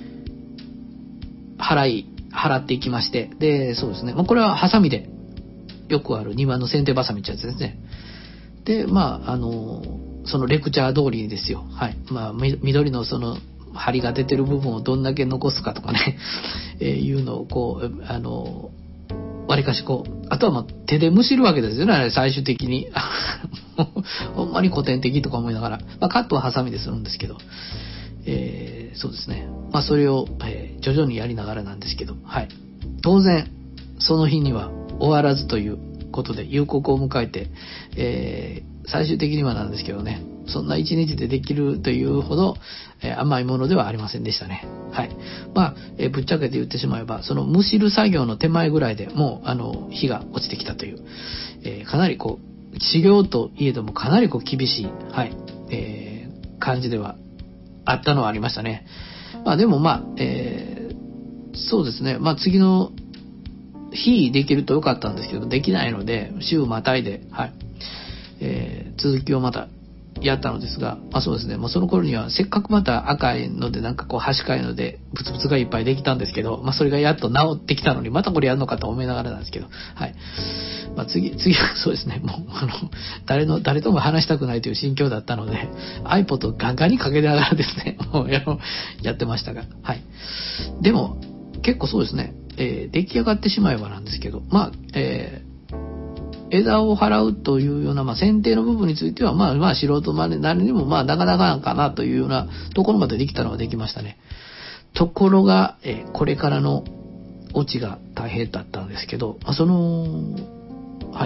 ー、払い、払っていきまして、で、そうですね、まあ、これはハサミで、よくある庭の剪定バサミってやつですね。で、まあ、あの、そのレクチャー通りにですよ。はい。まあ、緑のその、針が出てる部分をどんだけ残すかとかね、えー、いうのをこう、あの、わりかしこう、あとはまあ手でむしるわけですよね、最終的に。ほんまに古典的とか思いながら。まあ、カットはハサミでするんですけど、えー、そうですね。まあ、それを、えー、徐々にやりながらなんですけど、はい。当然、その日には終わらずという、ことで夕刻を迎えて、えー、最終的にはなんですけどね、 そんないちにちでできるというほど、えー、甘いものではありませんでしたね。はい。まあ、えー、ぶっちゃけて言ってしまえば、その蒸しる作業の手前ぐらいでもう、あの、火が落ちてきたという、えー、かなりこう、修行といえどもかなりこう厳しい、はい、えー、感じではあったのはありましたね。まあでもまあ、えー、そうですね。まあ次の日できるとよかったんですけど、できないので、週またいで、はい、えー、続きをまたやったのですが、まあそうですね。もうその頃にはせっかくまた赤いのでなんかこう端かいのでブツブツがいっぱいできたんですけど、まあそれがやっと治ってきたのにまたこれやるのかと思いながらなんですけど、はい。まあ次、次はそうですね。もうあの、誰の、誰とも話したくないという心境だったので、iPod をガンガンにかけながらですね、もうややってましたが、はい。でも、結構そうですね、えー、出来上がってしまえばなんですけど、まあ、えー、枝を払うというような、まあ、剪定の部分については、まあ、まあ、素人までなりにも、まあ、なかなかかなというようなところまでできたのはできましたね。ところが、えー、これからのオチが大変だったんですけど、まあ、その、はい。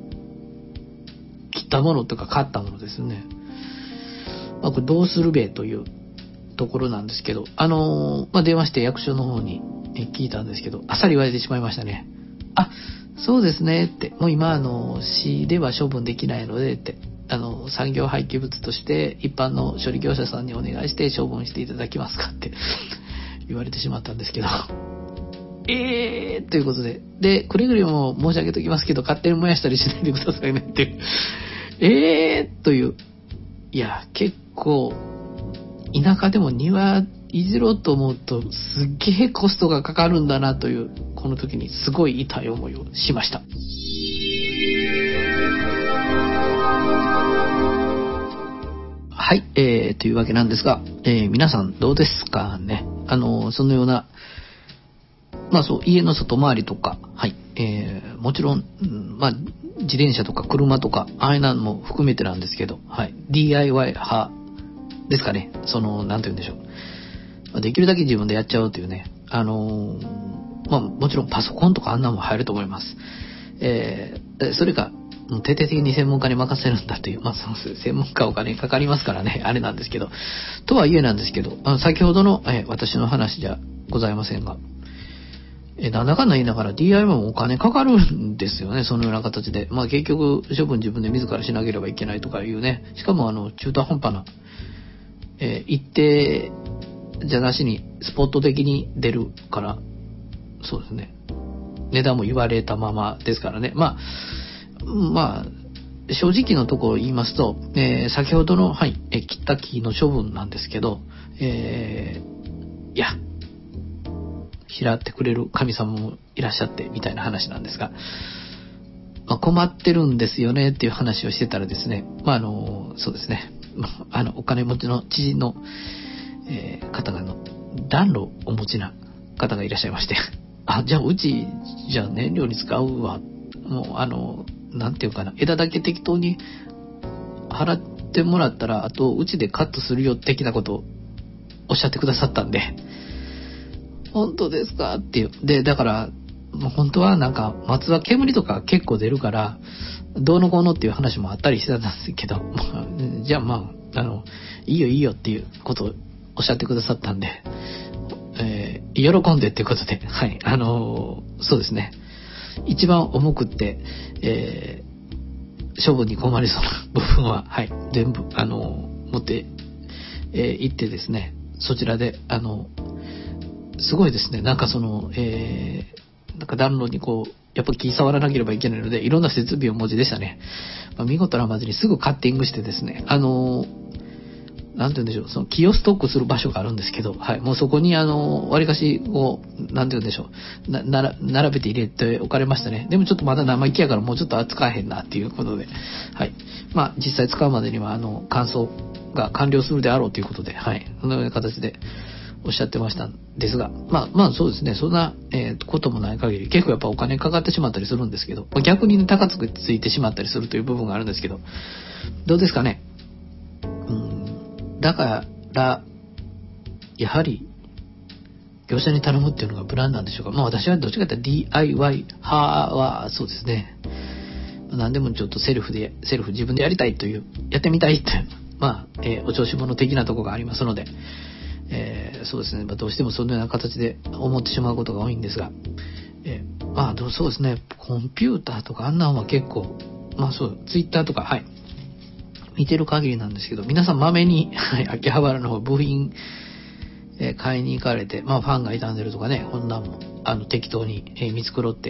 切ったものとか買ったものですね。まあ、これどうするべというところなんですけど、あのー、まあ、電話して役所の方に聞いたんですけど、あっさり言われてしまいましたね。あ、そうですねって、もう今あの、市では処分できないのでって、あの、産業廃棄物として一般の処理業者さんにお願いして処分していただきますかって言われてしまったんですけど、えーということで、で、くれぐれも申し上げておきますけど、勝手に燃やしたりしないでくださいねっていう、えーという、いや、結構、田舎でも庭いじろうと思うと、すっげえコストがかかるんだなという、この時にすごい痛い思いをしました。はい、えー、というわけなんですが、えー、皆さんどうですかね。あの、そのような、まあそう、家の外回りとか、はい、えー、もちろん、まあ、自転車とか車とか、ああいうのも含めてなんですけど、はい、ディーアイワイ 派ですかね。その、なんて言うんでしょう。できるだけ自分でやっちゃうというね。あのー、まあもちろんパソコンとかあんなも入ると思います。えー、それが、徹底的に専門家に任せるんだという、まあそうです。専門家お金かかりますからね、あれなんですけど。とはいえなんですけど、あの先ほどの、えー、私の話じゃございませんが、えー、なんだかんだ言いながら ディーアイワイ もお金かかるんですよね、そのような形で。まあ結局、処分自分で自らしなければいけないとかいうね。しかもあの、中途半端な、えー、一定じゃなしにスポット的に出るから、そうですね。値段も言われたままですからね。まあ、まあ、正直のところ言いますと、えー、先ほどの、はい、えー、切った木の処分なんですけど、えー、いや、拾ってくれる神様もいらっしゃってみたいな話なんですが、まあ、困ってるんですよねっていう話をしてたらですね、まああのそうですね、あのお金持ちの知人の、えー、方がの暖炉をお持ちな方がいらっしゃいまして、あ、じゃあうちじゃあ燃料に使うわ、もうあのなんていうかな、枝だけ適当に払ってもらったら、あとうちでカットするよ的なことをおっしゃってくださったんで、本当ですかっていう。で、だから、もう本当はなんか、松は煙とか結構出るから、どうのこうのっていう話もあったりしてたんですけど、まあ、じゃあまあ、あの、いいよいいよっていうことをおっしゃってくださったんで、えー、喜んでっていうことで、はい、あのー、そうですね。一番重くって、えー、処分に困りそうな部分は、はい、全部、あのー、持って、えー、行ってですね、そちらで、あのー、すごいですね。なんかその、えー、なんか暖炉にこう、やっぱ気触らなければいけないので、いろんな設備をお持ちでしたね。まあ、見事なまずにすぐカッティングしてですね、あのー、なんて言うんでしょう、その木をストックする場所があるんですけど、はい、もうそこにあのー、割かし、こう、なんて言うんでしょう、な、なら、並べて入れておかれましたね。でもちょっとまだ生意気やからもうちょっと扱えへんなっていうことで、はい。まあ、実際使うまでには、あの、乾燥が完了するであろうということで、はい。そのような形で、おっしゃってましたんですが、まあまあそうですね、そんな、えー、こともない限り結構やっぱお金かかってしまったりするんですけど、逆に、ね、高くついてしまったりするという部分があるんですけど、どうですかね。うん、だからやはり業者に頼むっていうのが無難なんでしょうか。まあ私はどっちかというと ディーアイワイ 派はそうですね。何でもちょっとセルフでセルフ自分でやりたいという、やってみたいというまあ、えー、お調子者的なところがありますので、えー、そうですね、まあ、どうしてもそのような形で思ってしまうことが多いんですが、えー、まあ、そうですね、コンピューターとかあんなんは結構、まあそう、ツイッターとか、はい、見てる限りなんですけど、皆さんまめに、はい、秋葉原の方、部品、えー、買いに行かれて、まあファンが傷んでるとかね、こんなんも、あの、適当に、えー、見繕って、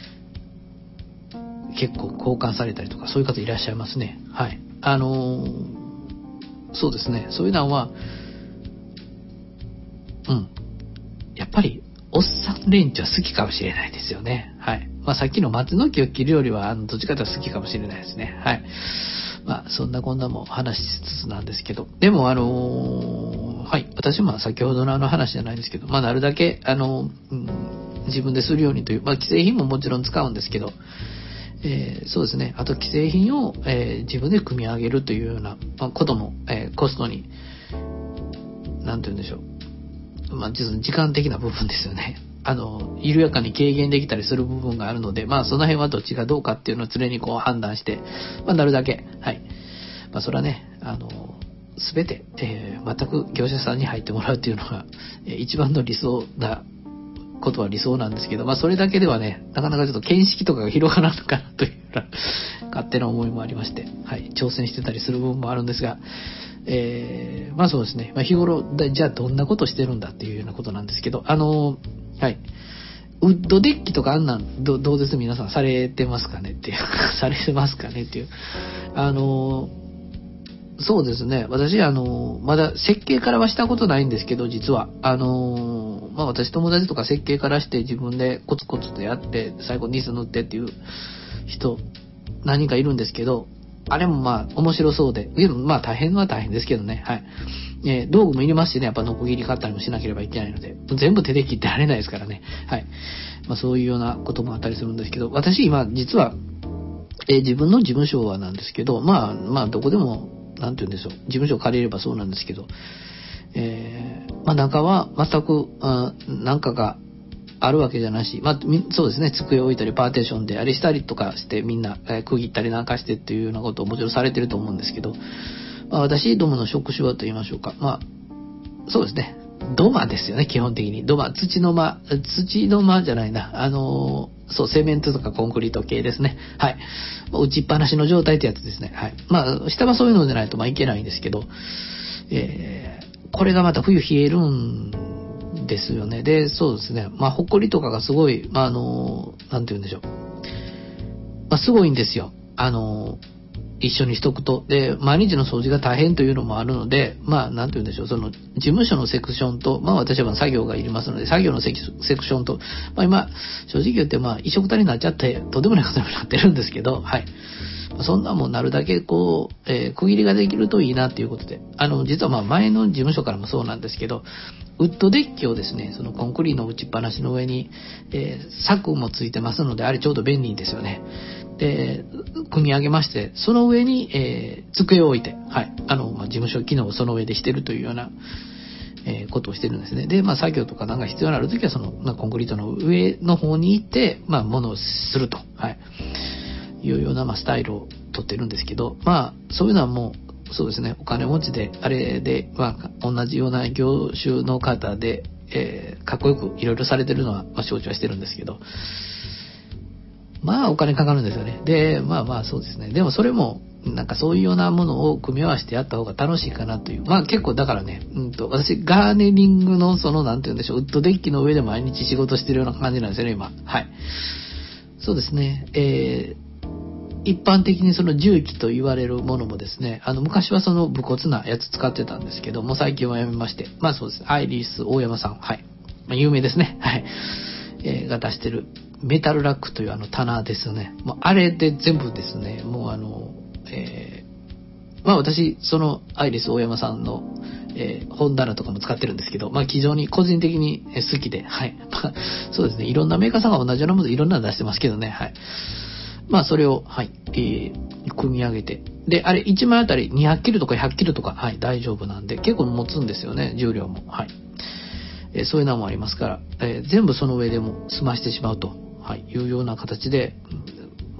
結構交換されたりとか、そういう方いらっしゃいますね。はい。あのー、そうですね、そういうのは、うん。やっぱり、おっさん連中は好きかもしれないですよね。はい。まあさっきの松の木を切るよりは、あの、どっちかというと好きかもしれないですね。はい。まあ、そんなこんなも話しつつなんですけど、でもあのー、はい、私も先ほどのあの話じゃないですけど、まあ、なるだけ、あの、うん、自分でするようにという、まあ、既製品ももちろん使うんですけど、えー、そうですね、あと既製品を、えー、自分で組み上げるというようなことも、えー、コストに、なんて言うんでしょう、まあ、実は時間的な部分ですよね。あの、緩やかに軽減できたりする部分があるので、まあその辺はどっちがどうかっていうのを常にこう判断して、まあなるだけ、はい。まあそれはね、あの、すべて、えー、全く業者さんに入ってもらうっていうのが、えー、一番の理想なことは理想なんですけど、まあそれだけではね、なかなかちょっと見識とかが広がらんのかなというような勝手な思いもありまして、はい。挑戦してたりする部分もあるんですが、えー、まあそうですね、まあ日頃、じゃあどんなことしてるんだっていうようなことなんですけど、あの、はい。ウッドデッキとかあんなんど、どうです皆さんされてますかねっていう。されてますかねっていう。あの、そうですね。私、あの、まだ設計からはしたことないんですけど、実は。あの、まあ私友達とか設計からして自分でコツコツとやって、最後ニス塗ってっていう人、何人かいるんですけど、あれもまあ面白そうで、まあ大変は大変ですけどね。はい。えー、道具もいりますしね、やっぱノコギリ買ったりもしなければいけないので、全部手で切ってられないですからね。はい。まあそういうようなこともあったりするんですけど、私今実は、えー、自分の事務所はなんですけど、まあまあどこでも、なんて言うんでしょう、事務所を借りればそうなんですけど、えー、まあ中は全く、あなんかがあるわけじゃなし、まあそうですね、机を置いたりパーテーションであれしたりとかしてみんな、えー、区切ったりなんかしてっていうようなことをもちろんされてると思うんですけど、まあ、私どもの職種はと言いましょうか。まあ、そうですね。土間ですよね、基本的に。土間、土の間、土の間じゃないな。あのー、そう、セメントとかコンクリート系ですね。はい。打ちっぱなしの状態ってやつですね。はい。まあ、下はそういうのじゃないとまあいけないんですけど、えー、これがまた冬冷えるんですよね。で、そうですね。まあ、ほこりとかがすごい、まあ、あのー、なんて言うんでしょう。まあ、すごいんですよ。あのー、一緒にしとくと。で、毎日の掃除が大変というのもあるので、まあ、なんて言うんでしょう、その、事務所のセクションと、まあ私は作業がいりますので、作業のセクセクションと、まあ今、正直言って、まあ、一緒くたになっちゃって、とんでもないことになってるんですけど、はい。そんなもんなるだけ、こう、えー、区切りができるといいなっていうことで、あの、実はまあ前の事務所からもそうなんですけど、ウッドデッキをですね、そのコンクリの打ちっぱなしの上に、えー、柵もついてますので、あれちょうど便利ですよね。で、組み上げまして、その上に、えー、机を置いて、はい、あの、まあ、事務所機能をその上でしてるというような、えー、ことをしてるんですね。で、まあ、作業とかなんか必要になるときは、その、まあ、コンクリートの上の方に行って、まあ、ものをすると、はい、いうような、まあ、スタイルをとってるんですけど、まあ、そういうのはもう、そうですね、お金持ちで、あれで、まあ、同じような業種の方で、えー、かっこよくいろいろされてるのは、まあ、承知はしてるんですけど、まあお金かかるんですよね。で、まあまあそうですね。でもそれも、なんかそういうようなものを組み合わせてやった方が楽しいかなという。まあ結構だからね、うんと、私ガーネリングのその、なんて言うんでしょう、ウッドデッキの上で毎日仕事してるような感じなんですよね、今。はい。そうですね。えー、一般的にその重機と言われるものもですね、あの昔はその武骨なやつ使ってたんですけども、最近はやめまして、まあそうです。アイリス大山さん、はい。まあ有名ですね。はい。えー、が出してる。メタルラックというあの棚ですよね。もうあれで全部ですね、もうあの、えー、まあ私、そのアイリス大山さんの、えー、本棚とかも使ってるんですけど、まあ非常に個人的に好きで、はい。まあそうですね、いろんなメーカーさんが同じようなものいろんなの出してますけどね、はい。まあそれを、はい、えー、組み上げて。で、あれいちまいあたりにひゃくキロとかひゃくキロとか、はい、大丈夫なんで、結構持つんですよね、重量も。はい。えー、そういうのもありますから、えー、全部その上でも済ましてしまうと。はい、いうような形で、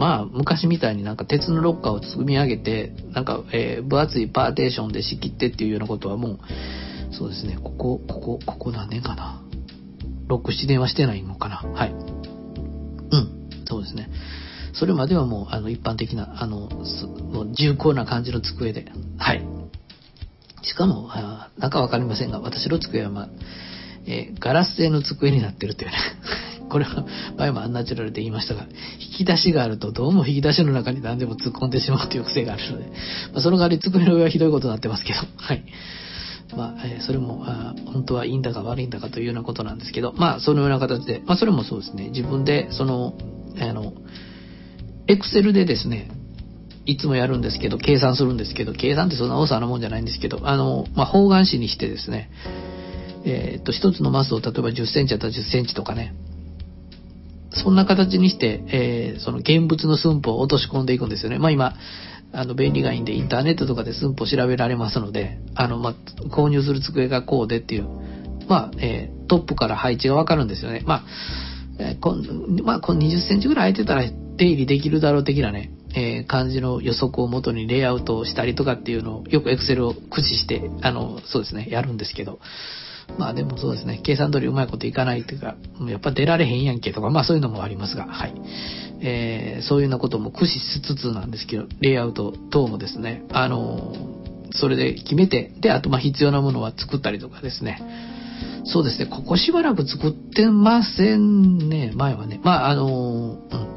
まあ、昔みたいになんか鉄のロッカーを積み上げて、なんか、えー、分厚いパーテーションで仕切ってっていうようなことはもう、そうですね、ここ、ここ、ここ何年かな。ろく、ななねんはしてないのかな。はい。うん、そうですね。それまではもう、あの、一般的な、あの、もう重厚な感じの机で、はい。しかも、あなんかわかりませんが、私の机は、まあ、えー、ガラス製の机になってるというね。これは前もアンナチュラルで言いましたが、引き出しがあるとどうも引き出しの中に何でも突っ込んでしまうという癖があるので、まあ、その代わり机の上はひどいことになってますけど、はい。まあ、えー、それもあ本当はいいんだか悪いんだかというようなことなんですけど、まあ、そのような形で、まあ、それもそうですね、自分で、その、あの、エクセルでですね、いつもやるんですけど、計算するんですけど、計算ってそんな大騒なもんじゃないんですけど、あの、まあ、方眼紙にしてですね、えー、っと、一つのマスを例えばじゅっセンチだったらじゅっセンチとかね、そんな形にして、えー、その現物の寸法を落とし込んでいくんですよね。まあ今、あの、便利がいいんで、インターネットとかで寸法調べられますので、あの、まあ、購入する机がこうでっていう、まあ、えー、トップから配置がわかるんですよね。まあ、えー、こん、まあ、このにじゅっセンチぐらい空いてたら出入りできるだろう的なね、えー、感じの予測をもとにレイアウトをしたりとかっていうのを、よく Excel を駆使して、あの、そうですね、やるんですけど、まあでもそうですね、計算通りうまいこといかないというか、やっぱ出られへんやんけとか、まあそういうのもありますが、はい。えー、そういうようなことも駆使しつつなんですけど、レイアウト等もですね、あのー、それで決めて、で、あとまあ必要なものは作ったりとかですね。そうですね、ここしばらく作ってませんね、前はね。まああのー、うん。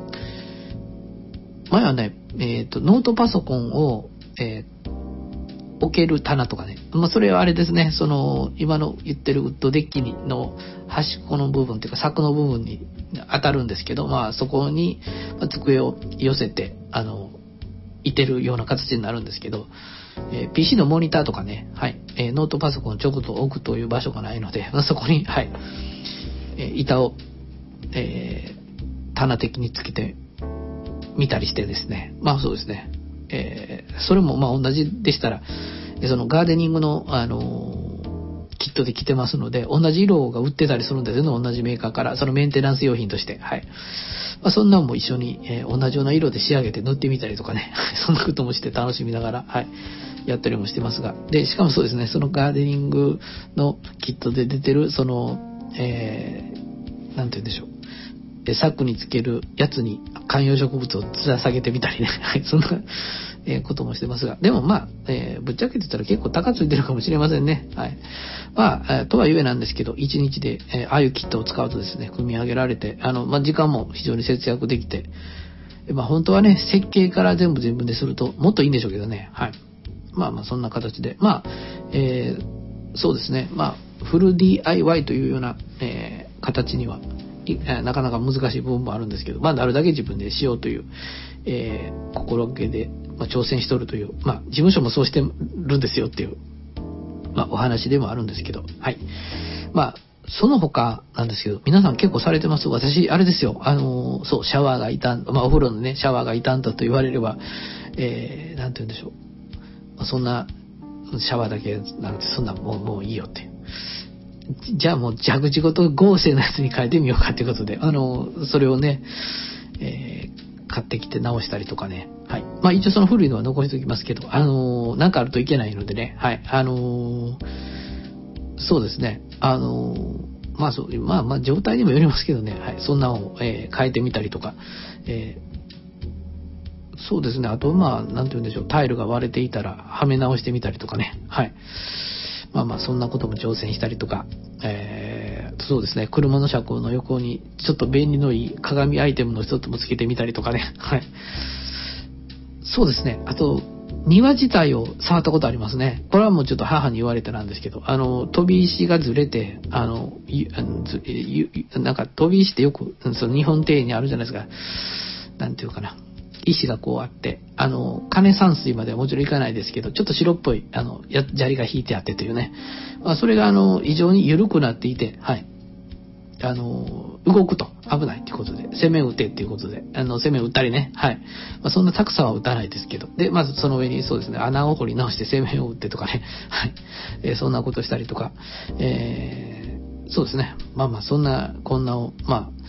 前はね、えっと、ノートパソコンを、えー置ける棚とかね。まあ、それはあれですね。その、今の言ってるウッドデッキの端っこの部分というか柵の部分に当たるんですけど、まあ、そこに机を寄せて、あの、いてるような形になるんですけど、えー、ピーシー のモニターとかね、はい、えー、ノートパソコンをちょこっと置くという場所がないので、まあ、そこに、はい、えー、板を、えー、棚的につけてみたりしてですね。まあ、そうですね。えー、それもまあ同じでしたら、そのガーデニングの、あのー、キットで着てますので、同じ色が売ってたりするんですよね、同じメーカーから、そのメンテナンス用品として。はい。まあ、そんなんも一緒に、えー、同じような色で仕上げて塗ってみたりとかね、そんなこともして楽しみながら、はい、やったりもしてますが。で、しかもそうですね、そのガーデニングのキットで出てる、その、えー、なんて言うんでしょう。サックにつけるやつに観葉植物をつら下げてみたりね。はい、そんな、えー、こともしてますが。でもまあ、えー、ぶっちゃけて言ったら結構高ついてるかもしれませんね。はい。まあ、えー、とはゆえなんですけど、いちにちで、えー、ああいうキットを使うとですね、組み上げられて、あの、まあ、時間も非常に節約できて、まあ、本当はね、設計から全部全部ですると、もっといいんでしょうけどね。はい。まあまあ、そんな形で。まあ、えー、そうですね。まあ、フル ディーアイワイ というような、えー、形には、なかなか難しい部分もあるんですけど、まあ、なるだけ自分でしようという、えー、心がけで、まあ、挑戦しとるという、まあ、事務所もそうしてるんですよっていう、まあ、お話でもあるんですけど、はい。まあ、その他なんですけど、皆さん結構されてます。私、あれですよ、あのー、そう、シャワーが傷んだ、まあ、お風呂のね、シャワーが傷んだと言われれば、えー、なんて言うんでしょう。まあ、そんな、シャワーだけなんて、そんなもう、もういいよっていう。じゃあもう蛇口ごと合成のやつに変えてみようかということで、あの、それをね、えー、買ってきて直したりとかね。はい。まあ一応その古いのは残しておきますけど、あの、なんかあるといけないのでね。はい。あの、そうですね。あの、まあそう、まあまあ状態にもよりますけどね。はい。そんなのを、えー、変えてみたりとか、えー、そうですね。あと、まあ、なんて言うんでしょう。タイルが割れていたら、はめ直してみたりとかね。はい。まあまあそんなことも挑戦したりとか、えー、そうですね、車の車高の横にちょっと便利のいい鏡アイテムの一つもつけてみたりとかね。はい。そうですね。あと、庭自体を触ったことありますね。これはもうちょっと母に言われてなんですけど、あの、飛び石がずれて、あの、あのずなんか飛び石ってよく、その日本庭園にあるじゃないですか。なんていうかな。石がこうあって、あの、枯山水まではもちろんいかないですけど、ちょっと白っぽい、あの、や砂利が引いてあってというね。まあ、それが、あの、異常に緩くなっていて、はい。あの、動くと危ないっていうことで、攻め打てっていうことで、あの、攻め打ったりね、はい。まあ、そんなたくさんは打たないですけど、で、まずその上にそうですね、穴を掘り直して攻めを打ってとかね、はい。えー、そんなことしたりとか、えー、そうですね。まあまあ、そんな、こんなを、まあ、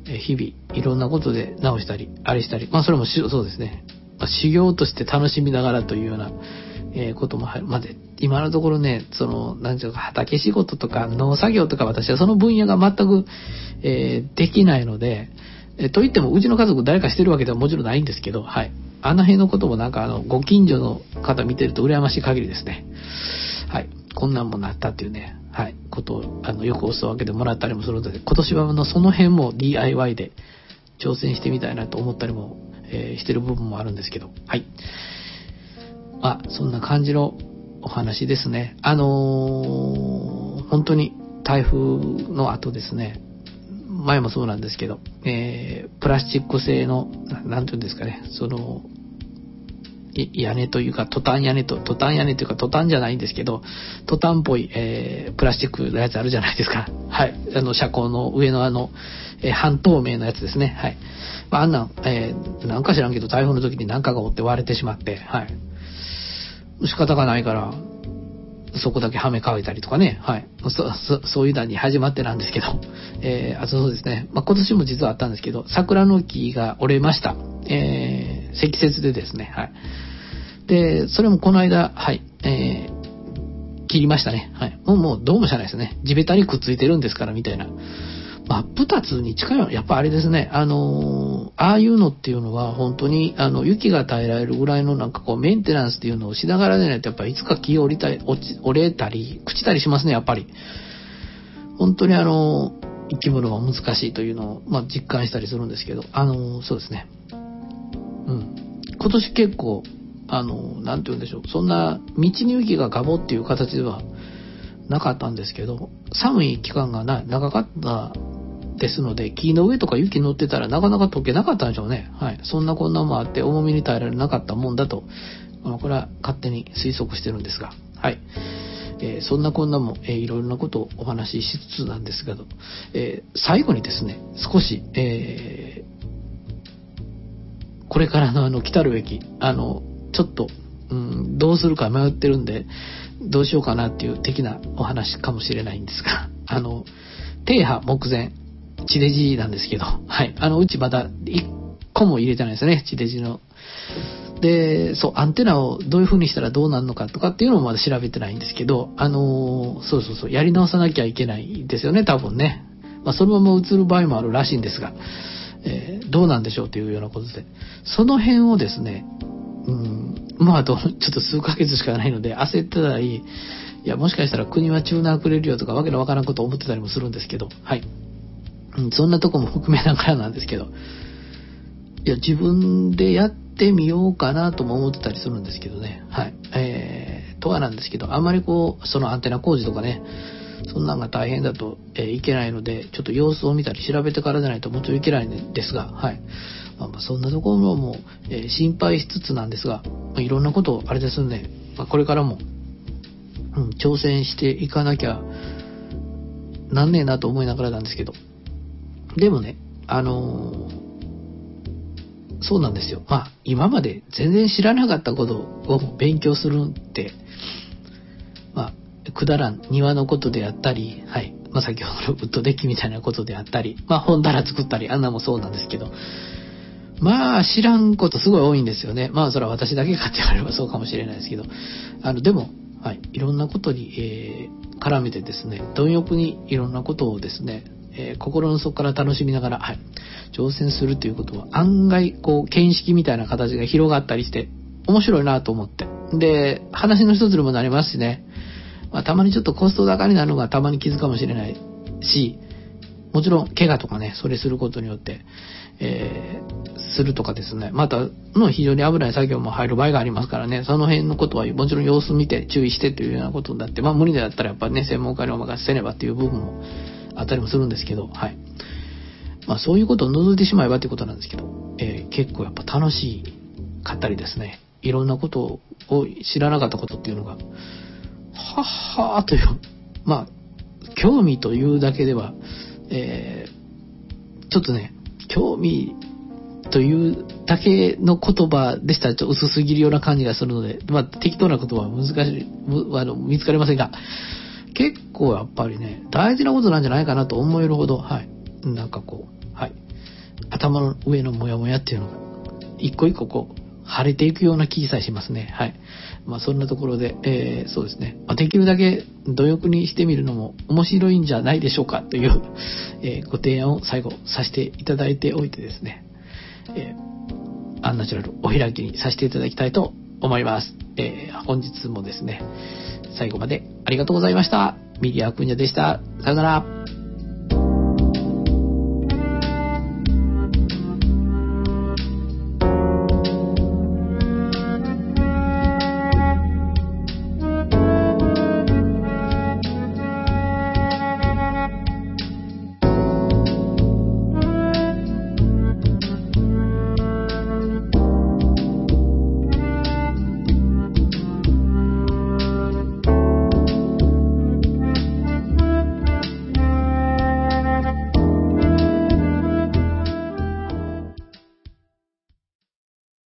え日々いろんなことで直したり、あれしたり、まあそれもそうですね。まあ、修行として楽しみながらというような、えー、ことも入る。まで、今のところね、その、なんていうか、畑仕事とか農作業とか私はその分野が全く、えー、できないので、えー、といってもうちの家族誰かしてるわけではもちろんないんですけど、はい。あの辺のこともなんかあの、ご近所の方見てると羨ましい限りですね。はい。こんなんもなったっていうね、はい。ことを、あの、よくお裾分けでもらったりもするので、今年はあの、その辺も ディーアイワイ で挑戦してみたいなと思ったりも、えー、してる部分もあるんですけど、はい。まあ、そんな感じのお話ですね。あのー、本当に台風の後ですね、前もそうなんですけど、えー、プラスチック製の、なんていうんですかね、その、屋根というか、トタン屋根と、トタン屋根というか、トタンじゃないんですけど、トタンっぽい、えー、プラスチックのやつあるじゃないですか。はい。あの、車高の上のあの、えー、半透明のやつですね。はい。まあ、あんなん、えー、なんか知らんけど、台風の時に何かが折って割れてしまって、はい。仕方がないから、そこだけはめ替えたりとかね、はい。そ、そ、そういう段に始まってなんですけど、えー、あ、そうですね。まあ、今年も実はあったんですけど、桜の木が折れました。えー、積雪でですね、はい。で、それもこの間、はい、えー、切りましたね。はい。もう、もう、どうもしゃないですね。地べたにくっついてるんですから、みたいな。真っ二つに近いの、やっぱあれですね。あのー、ああいうのっていうのは、本当に、あの、雪が耐えられるぐらいのなんかこう、メンテナンスっていうのをしながらでないと、やっぱりいつか木折りたい、落ち、折れたり、朽ちたりしますね、やっぱり。本当にあの、生き物は難しいというのを、まあ、実感したりするんですけど、あのー、そうですね。うん。今年結構、あの、なんて言うんでしょう。そんな、道に雪がガボっていう形ではなかったんですけど、寒い期間がな長かったですので、木の上とか雪乗ってたらなかなか溶けなかったんでしょうね。はい。そんなこんなもあって、重みに耐えられなかったもんだと、まあ、これは勝手に推測してるんですが、はい。えー、そんなこんなも、えー、いろいろなことをお話ししつつなんですけど、えー、最後にですね、少し、えー、これからのあの、来たるべき、あの、ちょっと、うん、どうするか迷ってるんで、どうしようかなっていう的なお話かもしれないんですが、あの、停波目前、地デジなんですけど、はい。あの、うちまだいっこも入れてないですね、地デジの。で、そう、アンテナをどういう風にしたらどうなるのかとかっていうのもまだ調べてないんですけど、あの、そうそうそう、やり直さなきゃいけないですよね、多分ね。まあ、そのまま映る場合もあるらしいんですが、えー、どうなんでしょうというようなことで、その辺をですね、うん、まあ、あと、ちょっと数ヶ月しかないので、焦ってたり、いや、もしかしたら国はチューナーくれるよとか、わけのわからんことを思ってたりもするんですけど、はい。うん、そんなとこも含めながらなんですけど、いや、自分でやってみようかなとも思ってたりするんですけどね、はい。えー、とはなんですけど、あんまりこう、そのアンテナ工事とかね、そんなんが大変だと、えー、いけないので、ちょっと様子を見たり調べてからじゃないともちろんいけないんですが、はい。まあ、まあそんなところも、えー、心配しつつなんですが、まあ、いろんなことをあれですね、まあ、これからも、うん、挑戦していかなきゃなんねえなと思いながらなんですけど、でもね、あのー、そうなんですよ。まあ今まで全然知らなかったことを勉強するって、まあくだらん庭のことであったり、はい、まあ先ほどのウッドデッキみたいなことであったり、まあ本棚作ったり、あんなもそうなんですけど、まあ知らんことすごい多いんですよね。まあそれは私だけかって言われればそうかもしれないですけど、あのでも、はい、いろんなことに、えー、絡めてですね、貪欲にいろんなことをですね、えー、心の底から楽しみながら、はい、挑戦するということは案外こう見識みたいな形が広がったりして面白いなと思って、で話の一つにもなりますしね、まあ、たまにちょっとコスト高になるのがたまに傷かもしれないし、もちろん怪我とかね、それすることによって、えー、するとかですね、またの非常に危ない作業も入る場合がありますからね、その辺のことはもちろん様子見て注意してというようなことだって、まあ無理だったらやっぱりね、専門家にお任せせねばっていう部分もあったりもするんですけど、はい。まあそういうことを除いてしまえばということなんですけど、えー、結構やっぱ楽しかったりですね、いろんなことを知らなかったことっていうのが、はっはーという、まあ、興味というだけでは、えー、ちょっとね、興味というだけの言葉でしたらちょっと薄すぎるような感じがするので、まあ適当な言葉は難しい、あの見つかりませんが、結構やっぱりね、大事なことなんじゃないかなと思えるほど、はい、なんかこう、はい、 頭の上のモヤモヤっていうのが、一個一個こう、晴れていくような気さえしますね。はい。まあそんなところで、えー、そうですね。まあ、できるだけ貪欲にしてみるのも面白いんじゃないでしょうかという、えー、ご提案を最後させていただいておいてですね、えー、アンナチュラルお開きにさせていただきたいと思います。えー、本日もですね、最後までありがとうございました。ミリア・クニャでした。さよなら。